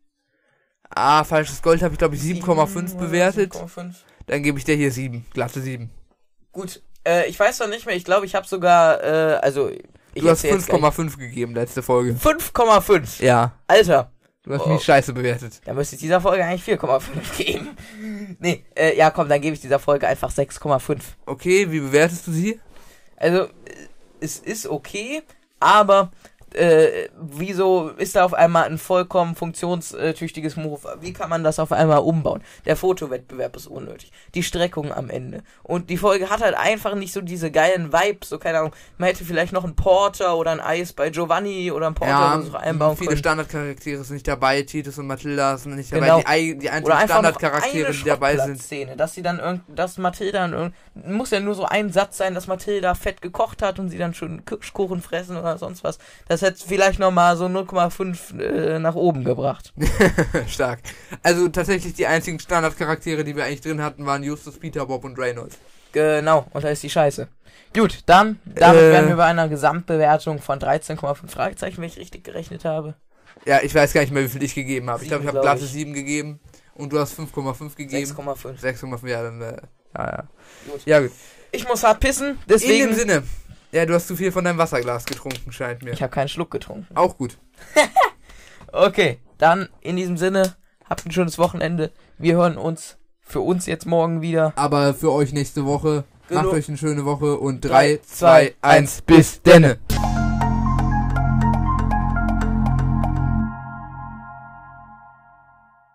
ah, falsches Gold habe ich glaube ich sieben Komma fünf bewertet, sieben Komma fünf. dann gebe ich der hier sieben, glatte sieben. Gut, äh, ich weiß noch nicht mehr, ich glaube, ich habe sogar, äh, also... Ich Du hast erzähl jetzt fünf Komma fünf gegeben, letzte Folge. gleich. fünf Komma fünf. Ja, Alter, du hast Oh. mich scheiße bewertet. da müsste ich dieser Folge eigentlich vier Komma fünf geben. Nee, äh, ja komm, dann gebe ich dieser Folge einfach sechs Komma fünf. Okay, wie bewertest du sie? Also, äh, es ist okay, aber äh, wieso ist da auf einmal ein vollkommen funktionstüchtiges Move? Wie kann man das auf einmal umbauen? Der Fotowettbewerb ist unnötig. Die Streckung am Ende. Und die Folge hat halt einfach nicht so diese geilen Vibes, so keine Ahnung. Man hätte vielleicht noch einen Porter oder ein Eis bei Giovanni oder einen Porter Ja, oder so einbauen viele können. Standardcharaktere sind nicht dabei, Titus und Mathilda sind nicht dabei, Genau. die, ei- die einzigen Oder einfach noch Standardcharaktere, eine die dabei sind. Szene, dass sie dann irgend, dass Mathilda irgend, muss ja nur so ein Satz sein, dass Mathilda fett gekocht hat und sie dann schon Kirschkuchen fressen oder sonst was. Das hätte vielleicht nochmal so null Komma fünf äh, nach oben gebracht. Stark. Also tatsächlich die einzigen Standardcharaktere, die wir eigentlich drin hatten, waren Justus, Peter, Bob und Reynolds. Genau, und da ist die Scheiße. Gut, dann, damit Äh. wären wir bei einer Gesamtbewertung von dreizehn Komma fünf Fragezeichen, wenn ich richtig gerechnet habe. Ja, ich weiß gar nicht mehr, wie viel ich gegeben habe. Ich glaube, ich habe Sieben, glaub glatte ich. sieben gegeben und du hast fünf Komma fünf gegeben. sechs Komma fünf. sechs Komma fünf, ja, dann, äh, ja, ja. Gut. Ja, gut. Ich muss hart pissen, In deswegen... dem Sinne. Ja, du hast zu viel von deinem Wasserglas getrunken, scheint mir. Ich habe keinen Schluck getrunken. Auch gut. Okay, dann in diesem Sinne, habt ein schönes Wochenende. Wir hören uns für uns jetzt morgen wieder. Aber für euch nächste Woche, Genau. macht euch eine schöne Woche und Drei, drei, zwei, zwei, eins, bis denne.